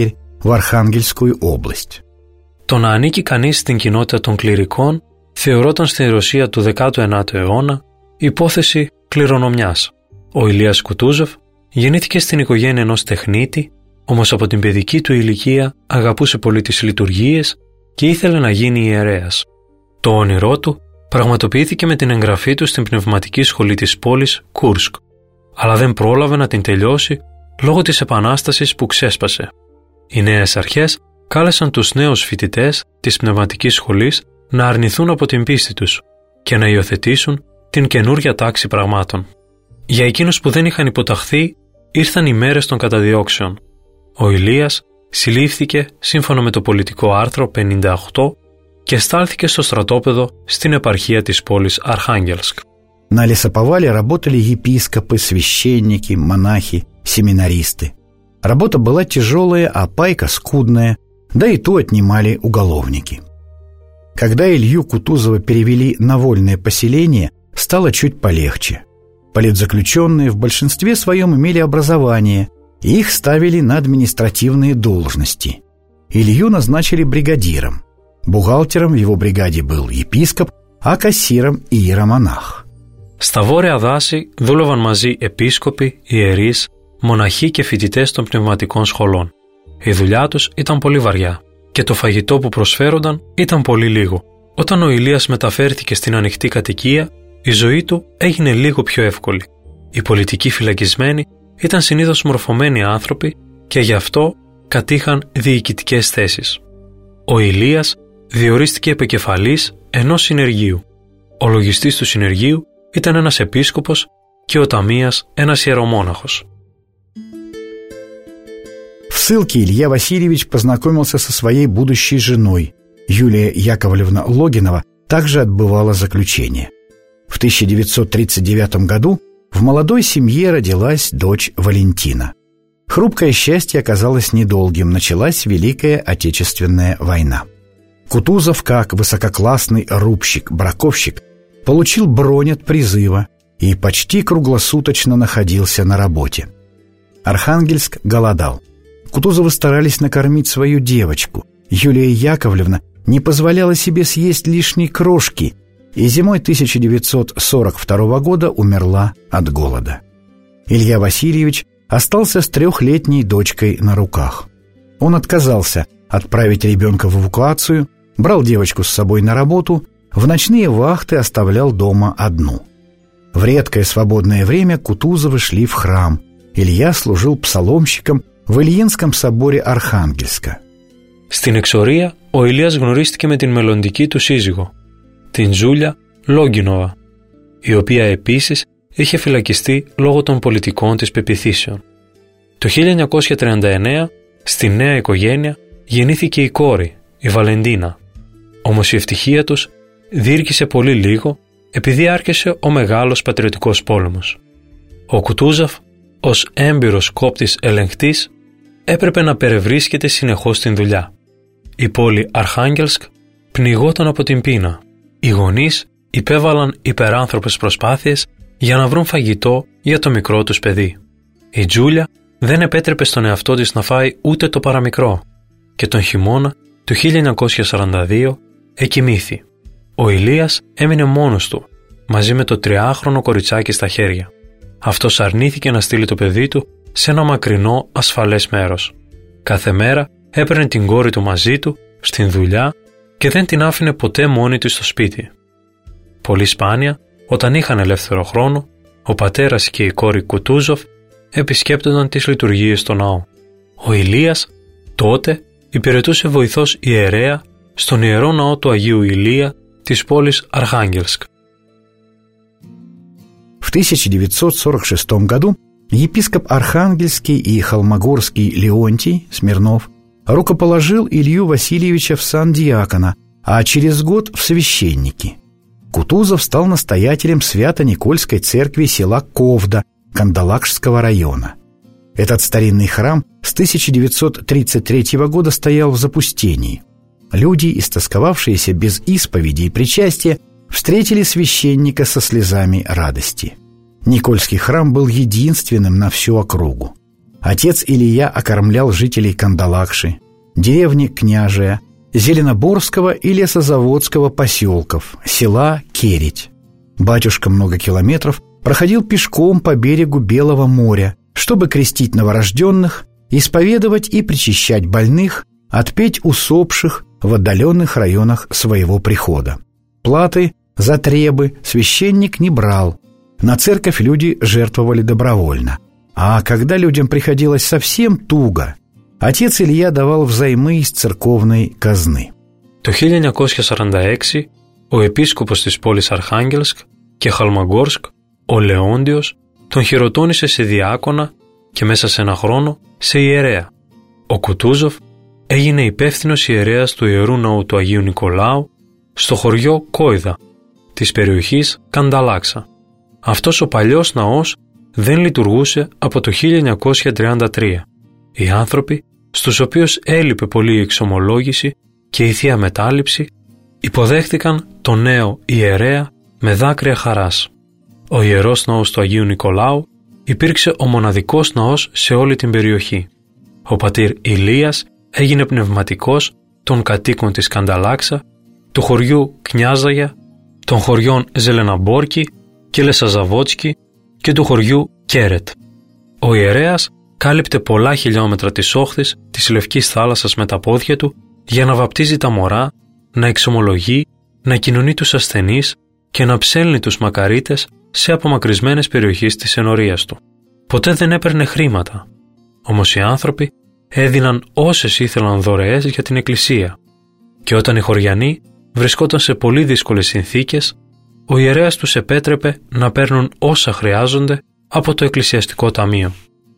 в Архангельскую область. Το να ανήκει κανείς στην κοινότητα των κληρικών θεωρόταν στη Ρωσία του δέκατου ένατου αιώνα υπόθεση κληρονομιάς. Ο Ηλίας Κουτούζοφ γεννήθηκε στην οικογένεια ενός τεχνίτη, όμως από την παιδική του ηλικία αγαπούσε πολύ τις λειτουργίες και ήθελε να γίνει ιερέας. Το όνειρό του πραγματοποιήθηκε με την εγγραφή του στην πνευματική σχολή της πόλης Κούρσκ, αλλά δεν πρόλαβε να την τελειώσει λόγω της επανάστασης που ξέσπασε. Οι νέες αρχές κάλεσαν τους νέους φοιτητές της πνευματικής σχολής να αρνηθούν από την πίστη τους και να υιοθετήσουν την καινούρια τάξη πραγμάτων. Για εκείνους που δεν είχαν υποταχθεί ήρθαν οι μέρες των καταδιώξεων. Ο Ηλίας συλλήφθηκε σύμφωνα με το πολιτικό άρθρο πενήντα οκτώ και στάλθηκε στο στρατόπεδο στην επαρχία της πόλης Αρχάγγελσκ. На лесоповале работали епископы, священники, монахи, семинаристы. Работа была тяжелая, а пайка скудная, да и ту отнимали уголовники. Когда Илью Кутузова перевели на вольное поселение, стало чуть полегче. Политзаключенные в большинстве своем имели образование, и их ставили на административные должности. Илью назначили бригадиром. Бухгалтером в его бригаде был епископ, а кассиром иеромонах. Στα βόρεια δάση δούλευαν μαζί επίσκοποι, ιερείς, μοναχοί και φοιτητές των πνευματικών σχολών. Η δουλειά τους ήταν πολύ βαριά και το φαγητό που προσφέρονταν ήταν πολύ λίγο. Όταν ο Ηλίας μεταφέρθηκε στην ανοιχτή κατοικία, η ζωή του έγινε λίγο πιο εύκολη. Οι πολιτικοί φυλακισμένοι ήταν συνήθως μορφωμένοι άνθρωποι και γι' αυτό κατήχαν διοικητικές θέσεις. Ο Ηλίας διορίστηκε επικεφαλής ενός συνεργείου. Ο λογιστής του συνεργείου ήταν ένας επίσκοπος και ο ταμείας ένας ιερομόναχος. В ссылке Илья Васильевич познакомился со своей будущей женой. Юлия Яковлевна Логинова также отбывала заключение. В тысяча девятьсот тридцать девятом году в молодой семье родилась дочь Валентина. Хрупкое счастье оказалось недолгим, началась Великая Отечественная война. Кутузов, как высококлассный рубщик-браковщик, получил бронь от призыва и почти круглосуточно находился на работе. Архангельск голодал. Кутузовы старались накормить свою девочку. Юлия Яковлевна не позволяла себе съесть лишней крошки и зимой тысяча девятьсот сорок второго года умерла от голода. Илья Васильевич остался с трехлетней дочкой на руках. Он отказался отправить ребенка в эвакуацию, брал девочку с собой на работу, в ночные вахты оставлял дома одну. В редкое свободное время Кутузовы шли в храм. Илья служил псаломщиком в Ильинском соборе Архангельска. Στην εξορία, ο Ηλίας γνωρίστηκε με την μελλοντική του σύζυγο, την Ζούλια Λόγκινοβα, η οποία επίσης είχε φυλακιστεί λόγω των πολιτικών της πεποιθήσεων. Το χίλια εννιακόσια τριάντα εννέα, στη νέα οικογένεια, γεννήθηκε η κόρη, η Βαλεντίνα. Όμως η ευτυχία τους διήρκησε πολύ λίγο επειδή άρχισε ο μεγάλος πατριωτικός πόλεμος. Ο Κουτούζοφ, ως έμπειρος κόπτης ελεγκτής, έπρεπε να περευρίσκεται συνεχώς στην δουλειά. Η πόλη Αρχάγγελσκ πνιγόταν από την πείνα. Οι γονείς υπέβαλαν υπεράνθρωπες προσπάθειες για να βρουν φαγητό για το μικρό τους παιδί. Η Τζούλια δεν επέτρεπε στον εαυτό της να φάει ούτε το παραμικρό και τον χειμώνα του χίλια εννιακόσια σαράντα δύο εκοιμήθη. Ο Ηλίας έμεινε μόνος του, μαζί με το τριάχρονο κοριτσάκι στα χέρια. Αυτός αρνήθηκε να στείλει το παιδί του σε ένα μακρινό ασφαλές μέρος. Κάθε μέρα έπαιρνε την κόρη του μαζί του στην δουλειά και δεν την άφηνε ποτέ μόνη του στο σπίτι. Πολύ σπάνια, όταν είχαν ελεύθερο χρόνο, ο πατέρας και η κόρη Κουτούζοφ επισκέπτονταν τις λειτουργίες στο ναό. Ο Ηλίας τότε υπηρετούσε βοηθός ιερέα στον ιερό ναό του Αγίου Ηλία της πόλης Αρχάγγελσκ. В тысяча девятьсот сорок шестом году епископ Архангельский и Холмогорский Леонтий Смирнов рукоположил Илью Васильевича в сан диакона, а через год в священники. Кутузов стал настоятелем Свято-Никольской церкви села Ковда Кандалакшского района. Этот старинный храм с тысяча девятьсот тридцать третьего года стоял в запустении. Люди, истосковавшиеся без исповеди и причастия, встретили священника со слезами радости. Никольский храм был единственным на всю округу. Отец Илья окормлял жителей Кандалакши. деревни Княжия, Зеленоборского и Лесозаводского поселков, села Кередь. Батюшка много километров проходил пешком по берегу Белого моря, чтобы крестить новорожденных, исповедовать и причащать больных, отпеть усопших в отдаленных районах своего прихода. Платы за требы священник не брал. На церковь люди жертвовали добровольно. А когда людям приходилось совсем туго, отец Илья давал взаймы из церковной казны. Το χίλια εννιακόσια σαράντα έξι, ο επίσκοπος της πόλης Αρχάγγελσκ και Χαλμαγκόρσκ, ο Λεόντιος, τον χειροτώνησε σε διάκονα και μέσα σε ένα χρόνο σε ιερέα. Ο Κουτούζοφ έγινε υπεύθυνος ιερέας του Ιερού Ναού του Αγίου Νικολάου στο χωριό Κόιδα, της περιοχής Κανταλάξα. Αυτός ο παλιός ναός δεν λειτουργούσε από το χίλια εννιακόσια τριάντα τρία. Οι άνθρωποι, στους οποίους έλειπε πολύ η εξομολόγηση και η θεία μετάληψη, υποδέχτηκαν τον νέο ιερέα με δάκρυα χαράς. Ο Ιερός Ναός του Αγίου Νικολάου υπήρξε ο μοναδικός ναός σε όλη την περιοχή. Ο πατήρ Ηλίας έγινε πνευματικός των κατοίκων της Κανταλάξα, του χωριού Κνιάζαγια, των χωριών Ζελεναμπόρκι και Λεσαζαβότσκι και του χωριού Κέρετ. Ο ιερέας κάλυπτε πολλά χιλιόμετρα της όχθης της Λευκής Θάλασσας με τα πόδια του για να βαπτίζει τα μωρά, να εξομολογεί, να κοινωνεί τους ασθενείς και να ψέλνει τους μακαρίτες σε απομακρυσμένες περιοχές της ενορίας του. Ποτέ δεν έπαιρνε χρήματα, όμως οι άνθρωποι έδιναν όσες ήθελαν δωρεές για την εκκλησία και όταν οι χωριανοί βρισκόταν σε πολύ δύσκολες συνθήκες, ο ιερέας τους επέτρεπε να παίρνουν όσα χρειάζονται από το εκκλησιαστικό ταμείο.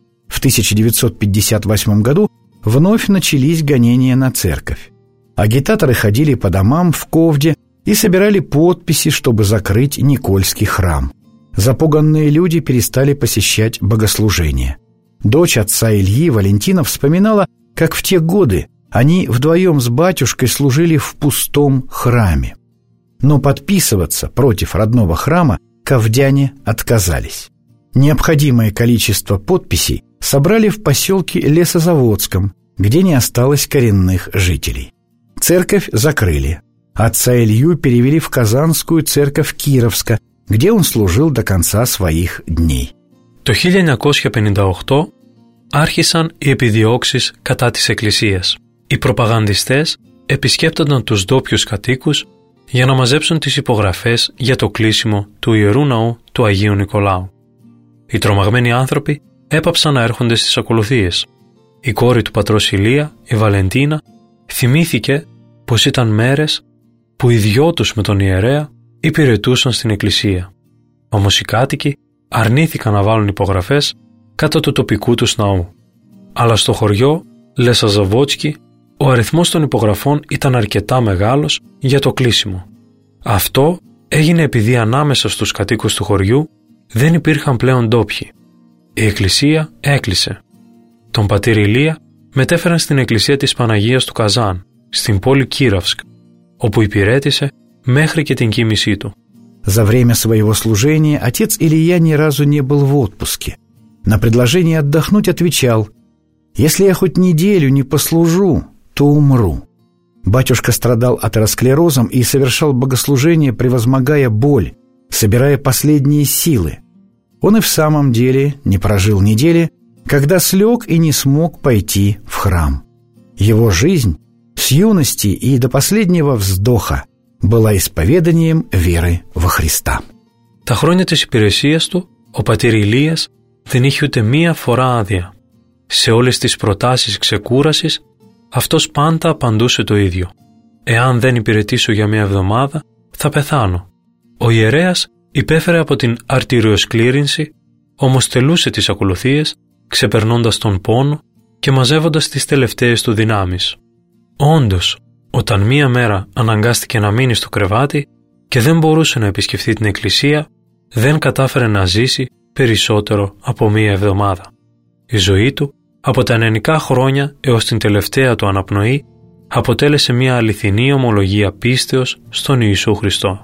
В тысяча девятьсот пятьдесят восьмом году вновь начались гонения на церковь. Агитаторы ходили по домам в Ковде и собирали подписи, чтобы закрыть Никольский храм. Запуганные люди перестали посещать богослужения. Дочь отца Ильи, Валентина, вспоминала, как в те годы они вдвоем с батюшкой служили в пустом храме. Но подписываться против родного храма ковдяне отказались. Необходимое количество подписей собрали в поселке Лесозаводском, где не осталось коренных жителей. Церковь закрыли. Отца Илью перевели в Казанскую церковь Кировска, где он служил до конца своих дней. Το χίλια εννιακόσια πενήντα οκτώ άρχισαν οι επιδιώξεις κατά της Εκκλησίας. Οι προπαγανδιστές επισκέπτονταν τους ντόπιους κατοίκους για να μαζέψουν τις υπογραφές για το κλείσιμο του Ιερού Ναού του Αγίου Νικολάου. Οι τρομαγμένοι άνθρωποι έπαψαν να έρχονται στις ακολουθίες. Η κόρη του πατρός Ηλία, η Βαλεντίνα, θυμήθηκε πως ήταν μέρες που οι δυο τους με τον ιερέα υπηρετούσαν στην εκκλησία. Όμως οι κάτοικοι αρνήθηκαν να βάλουν υπογραφές κάτω του τοπικού τους ναού. Αλλά στο χωριό Λεσαζαβότσκι ο αριθμός των υπογραφών ήταν αρκετά μεγάλος για το κλείσιμο. Αυτό έγινε επειδή ανάμεσα στους κατοίκους του χωριού δεν υπήρχαν πλέον ντόπιοι. Η εκκλησία έκλεισε. Τον πατήρ Ηλία μετέφεραν στην εκκλησία της Παναγίας του Καζάν, στην πόλη Κίραβσκ, όπου υπηρέτησε μέχρι και την κοίμησή του. За время своего служения отец Илья ни разу не был в отпуске. На предложение отдохнуть отвечал: «Если я хоть неделю не послужу, то умру». Батюшка страдал атеросклерозом и совершал богослужение, превозмогая боль, собирая последние силы. Он и в самом деле не прожил недели, когда слег и не смог пойти в храм. Его жизнь с юности и до последнего вздоха была исповеданием веры во Христа. Τα χρόνια της υπηρεσίας του, ο πατήρ Ηλίας δεν είχε ούτε μία φορά άδεια. Σε όλες τις προτάσεις ξεκούρασης, αυτός πάντα απαντούσε το ίδιο. «Εάν δεν υπηρετήσω για μία εβδομάδα, θα πεθάνω». Ο ιερέας υπέφερε από την αρτηριοσκλήρυνση, όμως τελούσε τις ακολουθίες, ξεπερνώντας τον πόνο και μαζεύοντας τις τελευταίες του δυνάμεις. Όντως, όταν μία μέρα αναγκάστηκε να μείνει στο κρεβάτι και δεν μπορούσε να επισκεφθεί την εκκλησία, δεν κατάφερε να ζήσει περισσότερο από μία εβδομάδα. Η ζωή του, από τα νεανικά χρόνια έως την τελευταία του αναπνοή, αποτέλεσε μία αληθινή ομολογία πίστεως στον Ιησού Χριστό.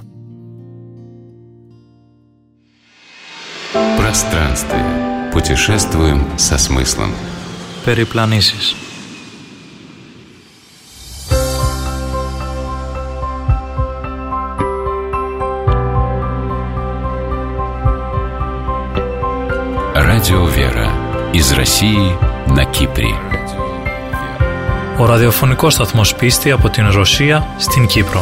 Пространствие. Путешествуем со смыслом. Περιπλανήσεις. Радио Вера из России на Кипре. Ο ραδιοφωνικός σταθμός Πίστη από την Ρωσία στην Κύπρο.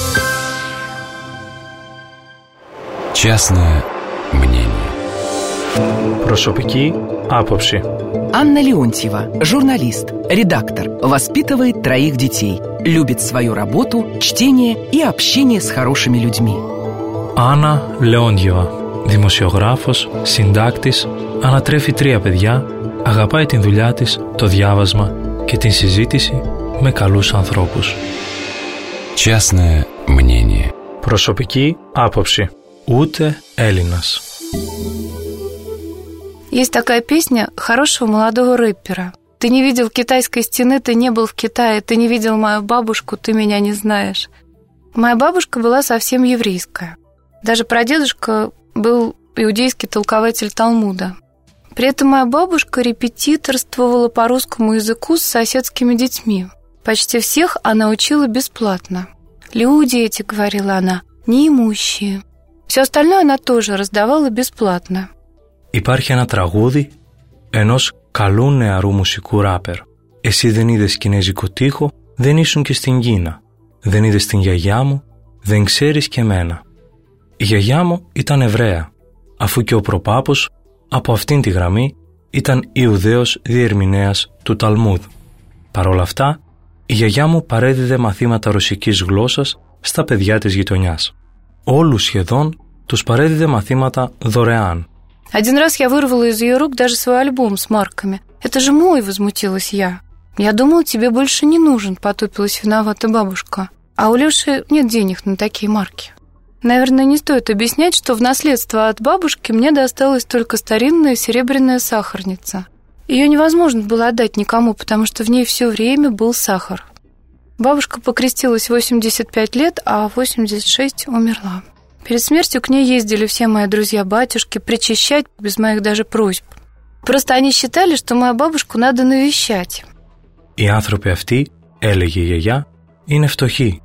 Частное мнение. Προσωπική άποψη. Анна Леонтьева, журналист, редактор, воспитывает троих детей, любит свою работу, чтение и общение с хорошими людьми. Άννα Λεόντιεβα, δημοσιογράφος, συντάκτης, ανατρέφει τρία παιδιά, αγαπάει την δουλειά της, το διάβασμα και την συζήτηση με καλούς ανθρώπους. Частное мнение. Προσωπική άποψη. Ούτε Έλληνας. Есть такая песня хорошего молодого рэпера. Ты не видел китайской стены, ты не был в Китае, ты не видел мою бабушку, ты меня не знаешь. Моя бабушка была совсем еврейская. Даже прадедушка был иудейский толкователь Талмуда. При этом моя бабушка репетиторствовала по русскому языку с соседскими детьми. Почти всех она учила бесплатно. «Люди эти», — говорила она, — «неимущие». Все остальное она тоже раздавала бесплатно. Υπάρχει ένα τραγούδι ενός καλού νεαρού μουσικού ράπερ. Εσύ δεν είδες κινέζικο τοίχο, δεν ήσουν και στην Κίνα. Δεν είδες την γιαγιά μου, δεν ξέρεις και εμένα. Η γιαγιά μου ήταν Εβραία, αφού και ο προπάπος από αυτήν τη γραμμή ήταν Ιουδαίος διερμηνέας του Ταλμούδ. Παρ' όλα αυτά, η γιαγιά μου παρέδιδε μαθήματα ρωσικής γλώσσας στα παιδιά της γειτονιάς. Όλους σχεδόν τους παρέδιδε μαθήματα δωρεάν. Один раз я вырвала из ее рук даже свой альбом с марками. «Это же мой», — возмутилась я. «Я думала, тебе больше не нужен», — потупилась виновата бабушка. «А у Лёши нет денег на такие марки». Наверное, не стоит объяснять, что в наследство от бабушки мне досталась только старинная серебряная сахарница. Ее невозможно было отдать никому, потому что в ней все время был сахар. Бабушка покрестилась в восемьдесят пять лет, а в восемьдесят шесть умерла. Перед смертью к ней ездили все мои друзья-батюшки причащать без моих даже просьб. Просто они считали, что мою бабушку надо навещать. Οι άνθρωποι αυτοί, έλεγε η γιαγιά, είναι φτωχοί.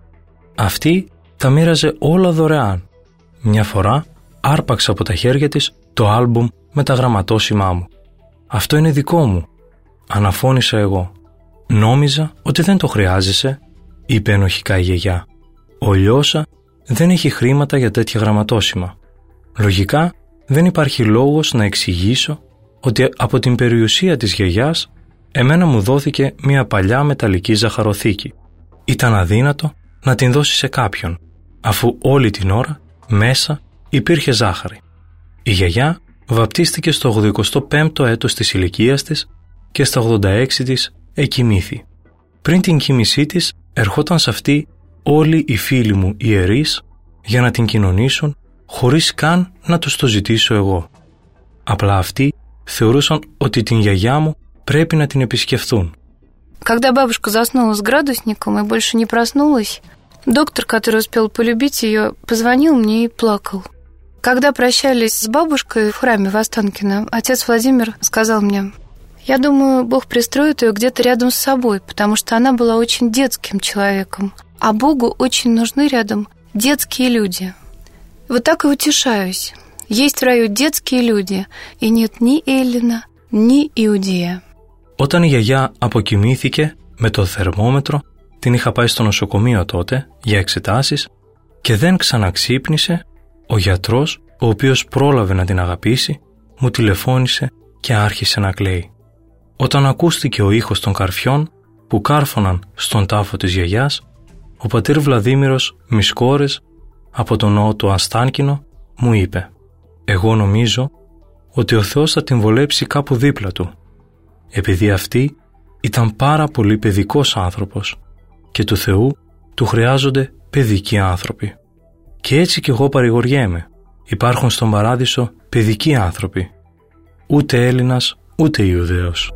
Αυτή τα μοίραζε όλα δωρεάν. Μια φορά άρπαξα από τα χέρια της το άλμπουμ με τα γραμματόσημά μου. «Αυτό είναι δικό μου», αναφώνησα εγώ. «Νόμιζα ότι δεν το χρειάζεσαι», είπε ενοχικά η γιαγιά. «Ο Λιώσα δεν έχει χρήματα για τέτοια γραμματόσημα. Λογικά δεν υπάρχει λόγος να εξηγήσω ότι από την περιουσία της γιαγιάς εμένα μου δόθηκε μια παλιά μεταλλική ζαχαροθήκη. Ήταν αδύνατο να την δώσει σε κάποιον, αφού όλη την ώρα μέσα υπήρχε ζάχαρη. Η γιαγιά βαπτίστηκε στο ογδοηκοστό πέμπτο έτος της ηλικίας της και στα ογδόντα έξι της εκοιμήθη. Πριν την κοίμησή της ερχόταν σε αυτή όλοι οι φίλοι μου ιερείς για να την κοινωνήσουν χωρίς καν να τους το ζητήσω εγώ. Απλά αυτοί θεωρούσαν ότι την γιαγιά μου πρέπει να την επισκεφθούν. Когда бабушка заснула с градусником и больше не проснулась, доктор, который успел полюбить ее, позвонил мне и плакал. Когда прощались с бабушкой в храме в Останкино, отец Владимир сказал мне: «Я думаю, Бог пристроит ее где-то рядом с собой, потому что она была очень детским человеком, а Богу очень нужны рядом детские люди». Вот так и утешаюсь. Есть в раю детские люди, и нет ни Эллина, ни Иудея. Όταν η γιαγιά αποκοιμήθηκε με το θερμόμετρο, την είχα πάει στο νοσοκομείο τότε για εξετάσεις και δεν ξαναξύπνησε, ο γιατρός, ο οποίος πρόλαβε να την αγαπήσει, μου τηλεφώνησε και άρχισε να κλαίει. Όταν ακούστηκε ο ήχος των καρφιών που κάρφωναν στον τάφο της γιαγιάς, ο πατήρ Βλαδίμηρος Μισκόρες από τον ναό του Αστάνκινο μου είπε: «Εγώ νομίζω ότι ο Θεός θα την βολέψει κάπου δίπλα του, επειδή αυτή ήταν πάρα πολύ παιδικός άνθρωπος και του Θεού του χρειάζονται παιδικοί άνθρωποι. Και έτσι κι εγώ παρηγοριέμαι. Υπάρχουν στον παράδεισο παιδικοί άνθρωποι. Ούτε Έλληνας, ούτε Ιουδαίος».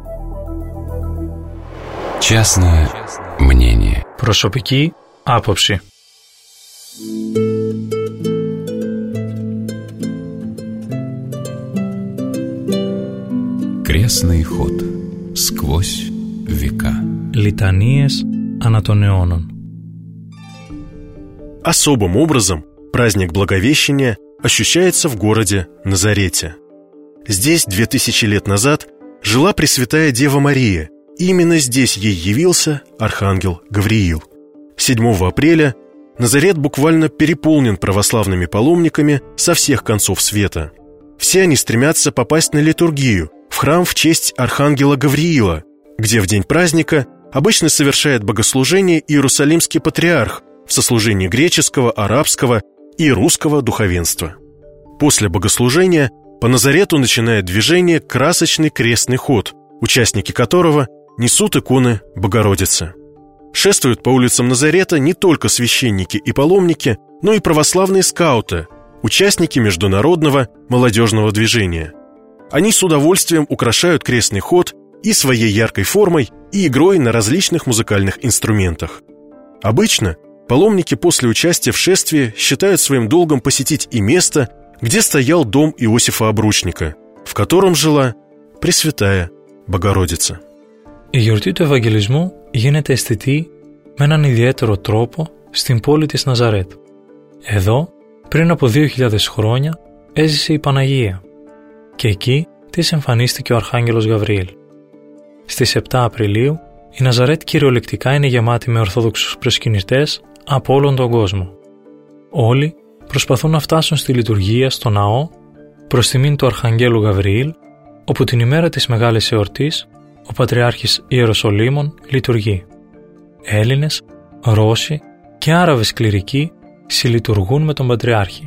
Частное мнение. Προσωπική άποψη. Крестный ход сквозь века. Λιτανίες ανά των αιώνων. Особым образом праздник Благовещения ощущается в городе Назарете. Здесь две тысячи лет назад жила Пресвятая Дева Мария. Именно здесь ей явился архангел Гавриил. седьмого апреля Назарет буквально переполнен православными паломниками со всех концов света. Все они стремятся попасть на литургию, в храм в честь архангела Гавриила, где в день праздника обычно совершает богослужение иерусалимский патриарх в сослужении греческого, арабского и русского духовенства. После богослужения по Назарету начинает движение красочный крестный ход, участники которого несут иконы Богородицы. Шествуют по улицам Назарета не только священники и паломники, но и православные скауты, участники международного молодежного движения. Они с удовольствием украшают крестный ход и своей яркой формой, и игрой на различных музыкальных инструментах. Обычно паломники после участия в шествии считают своим долгом посетить и место, где стоял дом Иосифа Обручника, в котором жила Пресвятая Богородица. Η γιορτή του Ευαγγελισμού γίνεται αισθητή με έναν ιδιαίτερο τρόπο στην πόλη της Ναζαρέτ. Εδώ, πριν από δύο χιλιάδες χρόνια, έζησε η Παναγία και εκεί της εμφανίστηκε ο Αρχάγγελος Γαβριήλ. Στις επτά Απριλίου, η Ναζαρέτ κυριολεκτικά είναι γεμάτη με ορθόδοξους προσκυνητές από όλον τον κόσμο. Όλοι προσπαθούν να φτάσουν στη λειτουργία στο ναό προς τιμήν του Αρχαγγέλου Γαβριήλ, όπου την ημέρα της μεγάλης εορτής ο Πατριάρχης Ιεροσολύμων λειτουργεί. Έλληνες, Ρώσοι και Άραβες κληρικοί συλλειτουργούν με τον Πατριάρχη.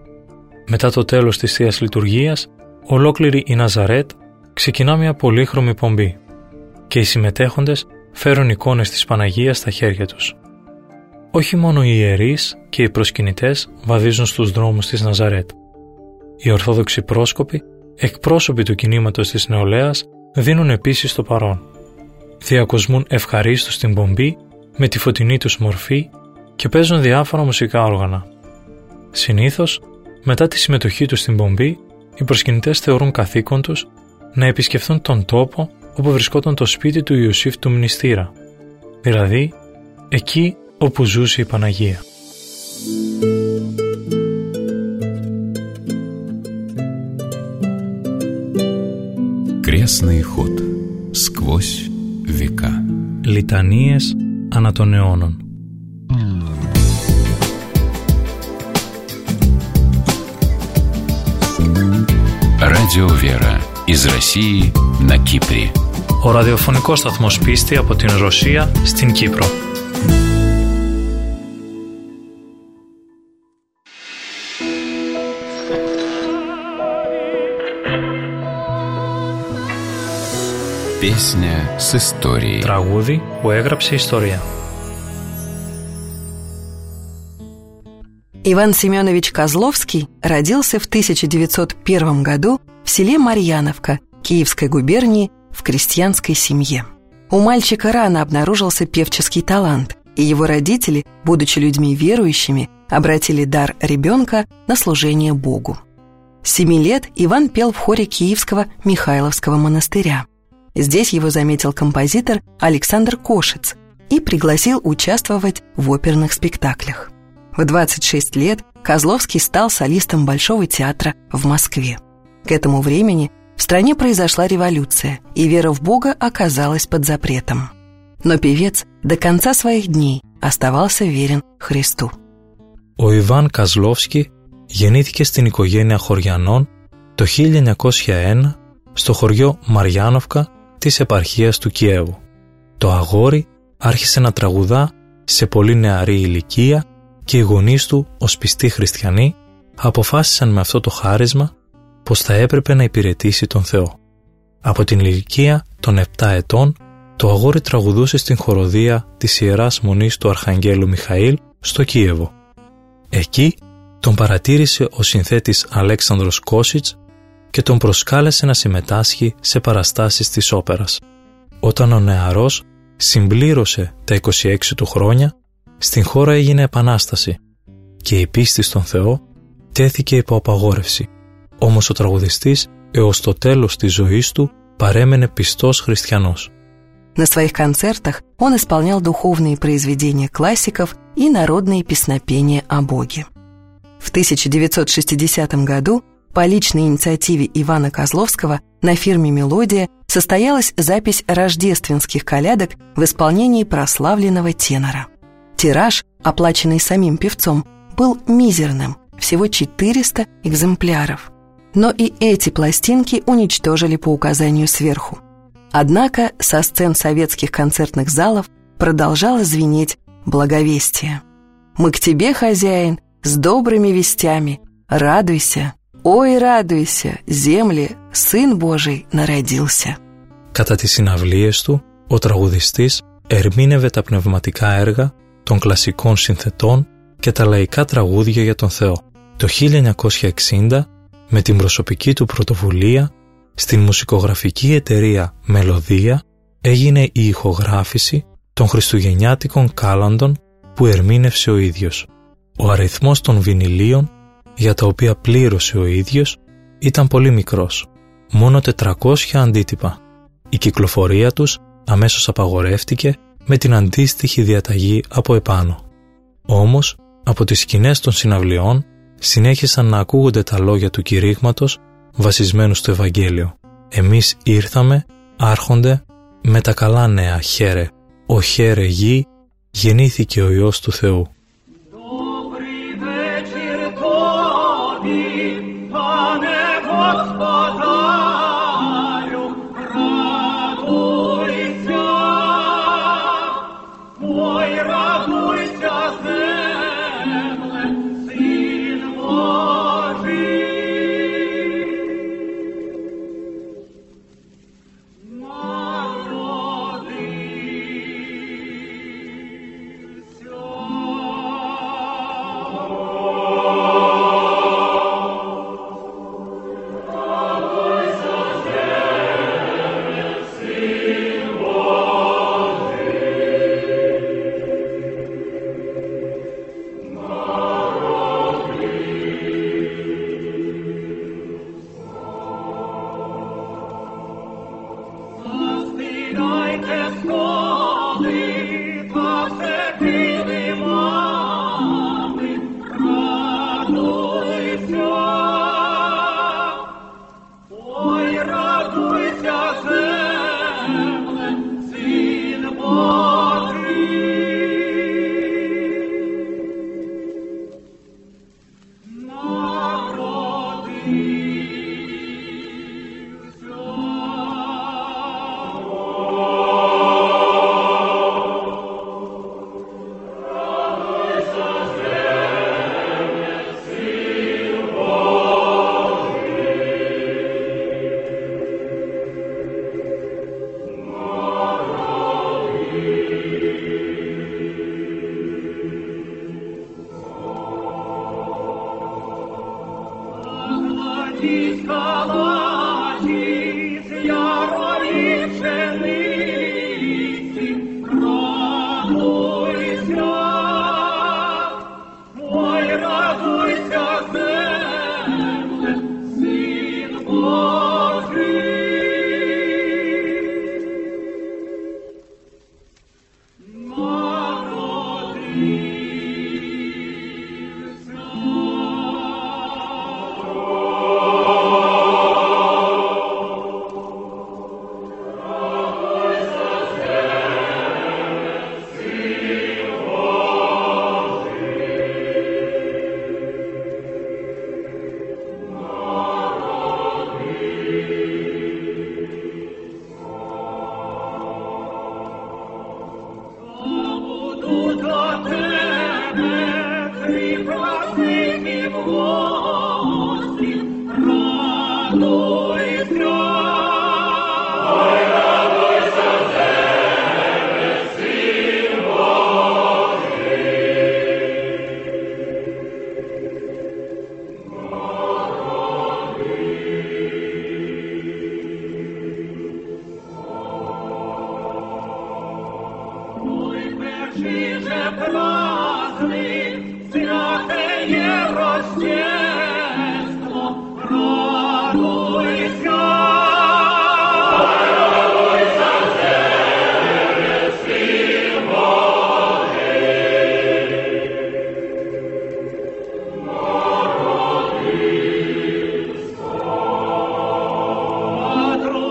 Μετά το τέλος της Θείας Λειτουργίας, ολόκληρη η Ναζαρέτ ξεκινά μια πολύχρωμη πομπή και οι συμμετέχοντες φέρουν εικόνες της Παναγίας στα χέρια τους. Όχι μόνο οι ιερείς και οι προσκυνητές βαδίζουν στους δρόμους της Ναζαρέτ. Οι Ορθόδοξοι πρόσκοποι, εκπρόσωποι του κινήματος της νεολαίας, δίνουν επίσης το παρόν. Διακοσμούν ευχαρίστως την πομπή με τη φωτεινή τους μορφή και παίζουν διάφορα μουσικά όργανα. Συνήθως, μετά τη συμμετοχή τους στην πομπή, οι προσκυνητές θεωρούν καθήκον τους να επισκεφθούν τον τόπο όπου βρισκόταν το σπίτι του Ιωσήφ του Μνηστήρα, δηλαδή εκεί όπου ζούσε η Παναγία. Крестный ход сквозь века. Λιτανίες ανά των αιώνων. Радио Вера из России на Кипре. Ο ραδιοφωνικός σταθμός Πίστη από την Ρωσία στην Κύπρο. Песня с историей. Τραγούδι που έγραψε ιστορία. Иван Семенович Козловский родился в тысяча девятьсот первом году в селе Марьяновка Киевской губернии в крестьянской семье. У мальчика рано обнаружился певческий талант, и его родители, будучи людьми верующими, обратили дар ребенка на служение Богу. С семи лет Иван пел в хоре Киевского Михайловского монастыря. Здесь его заметил композитор Александр Кошец и пригласил участвовать в оперных спектаклях. В двадцать шесть лет Козловский стал солистом Большого театра в Москве. К этому времени в стране произошла революция, и вера в Бога оказалась под запретом. Но певец до конца своих дней оставался верен Христу. Ο Ιβάν Καζλόφσκι γεννήθηκε στην οικογένεια χωριανών το χίλια εννιακόσια ένα στο χωριό Μαριάνοφκα της επαρχίας του Κιέβου. Το αγόρι άρχισε να τραγουδά σε πολύ νεαρή ηλικία και οι γονείς του, ως πιστοί χριστιανοί, αποφάσισαν με αυτό το χάρισμα πως θα έπρεπε να υπηρετήσει τον Θεό. Από την ηλικία των επτά ετών, το αγόρι τραγουδούσε στην χοροδία της Ιεράς Μονής του Αρχαγγέλου Μιχαήλ στο Κίεβο. Εκεί τον παρατήρησε ο συνθέτης Αλέξανδρος Κόσιτς και τον προσκάλεσε να συμμετάσχει σε παραστάσεις της όπερας. Όταν ο νεαρός συμπλήρωσε τα είκοσι έξι του χρόνια, στην χώρα έγινε επανάσταση και η πίστη στον Θεό τέθηκε υπό απαγόρευση. Όμως ο τραγουδιστής έως το τέλος της ζωής του παρέμενε πιστός χριστιανός. На своих концертах он исполнял духовные произведения классиков и народные песнопения о Боге. В тысяча девятьсот шестидесятом году По личной инициативе Ивана Козловского на фирме «Мелодия» состоялась запись рождественских колядок в исполнении прославленного тенора. Тираж, оплаченный самим певцом, был мизерным – всего четыреста экземпляров. Но и эти пластинки уничтожили по указанию сверху. Однако со сцен советских концертных залов продолжало звенеть благовестие. «Мы к тебе, хозяин, с добрыми вестями, радуйся, ой, радуйся, земле, Сын Божий народился». Κατά τις συναυλίες του, ο τραγουδιστής ερμήνευε τα πνευματικά έργα των κλασικών συνθετών και τα λαϊκά τραγούδια για τον Θεό. Το χίλια εννιακόσια εξήντα, με την προσωπική του πρωτοβουλία, στην μουσικογραφική εταιρεία Μελωδία έγινε η ηχογράφηση των χριστουγεννιάτικων κάλαντων που ερμήνευσε ο ίδιος. Ο αριθμός των βινιλίων για τα οποία πλήρωσε ο ίδιος ήταν πολύ μικρός, μόνο τετρακόσια αντίτυπα. Η κυκλοφορία τους αμέσως απαγορεύτηκε με την αντίστοιχη διαταγή από επάνω. Όμως, από τις σκηνές των συναυλιών συνέχισαν να ακούγονται τα λόγια του κηρύγματος βασισμένου στο Ευαγγέλιο. «Εμείς ήρθαμε, άρχοντε, με τα καλά νέα, χαίρε. Ο χαίρε γη, γεννήθηκε ο Υιός του Θεού».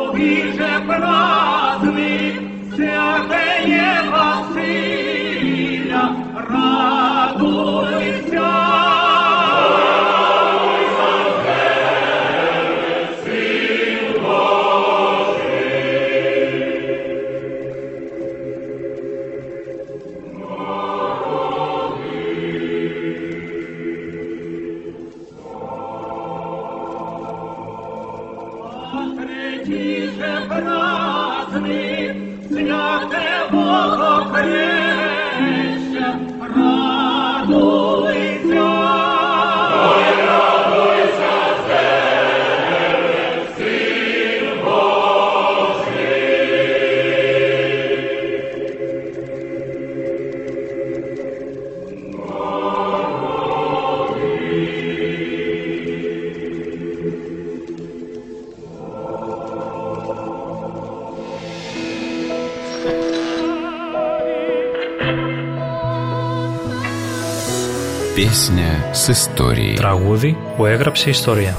Песня с историей. Τραγούδι που έγραψε ιστορία.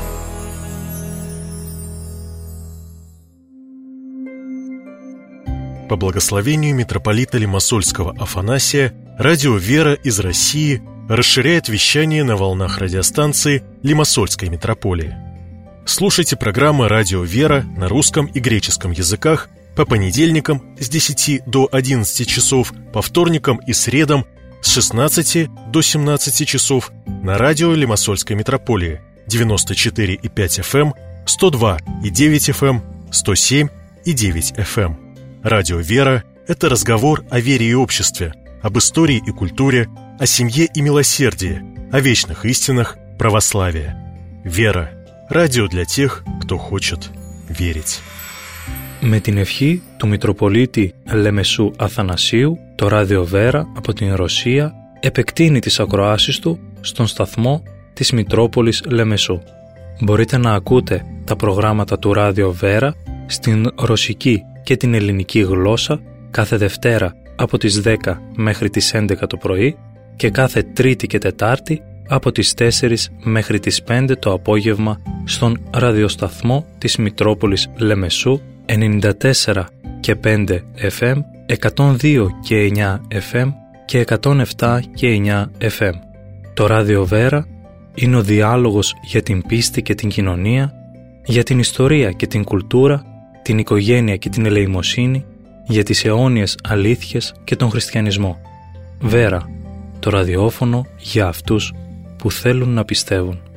По благословению митрополита Лимассольского Афанасия, радио «Вера» из России расширяет вещание на волнах радиостанции Лимассольской митрополии. Слушайте программы «Радио «Вера» на русском и греческом языках по понедельникам с десяти до одиннадцати часов, по вторникам и средам с шестнадцати до семнадцати часов на радио Лимассольской митрополии девяносто четыре и пять эф эм, сто два и девять эф эм, сто семь и девять эф эм. Радио «Вера» — это разговор о вере и обществе, об истории и культуре, о семье и милосердии, о вечных истинах православия. «Вера» — радио для тех, кто хочет верить. Με την ευχή του Μητροπολίτη Λεμεσού Αθανασίου, το ράδιο Βέρα από την Ρωσία επεκτείνει τις ακροάσεις του στον σταθμό της Μητρόπολης Λεμεσού. Μπορείτε να ακούτε τα προγράμματα του ράδιο Βέρα στην ρωσική και την ελληνική γλώσσα κάθε Δευτέρα από τις δέκα μέχρι τις έντεκα το πρωί και κάθε Τρίτη και Τετάρτη από τις τέσσερις μέχρι τις πέντε το απόγευμα στον ραδιοσταθμό της Μητρόπολης Λεμεσού ενενήντα τέσσερα και πέντε εφ εμ, εκατόν δύο και εννιά εφ εμ και εκατόν επτά και εννιά εφ εμ. Το ράδιο Βέρα είναι ο διάλογος για την πίστη και την κοινωνία, για την ιστορία και την κουλτούρα, την οικογένεια και την ελεημοσύνη, για τις αιώνιες αλήθειες και τον χριστιανισμό. Βέρα, το ραδιόφωνο για αυτούς που θέλουν να πιστεύουν.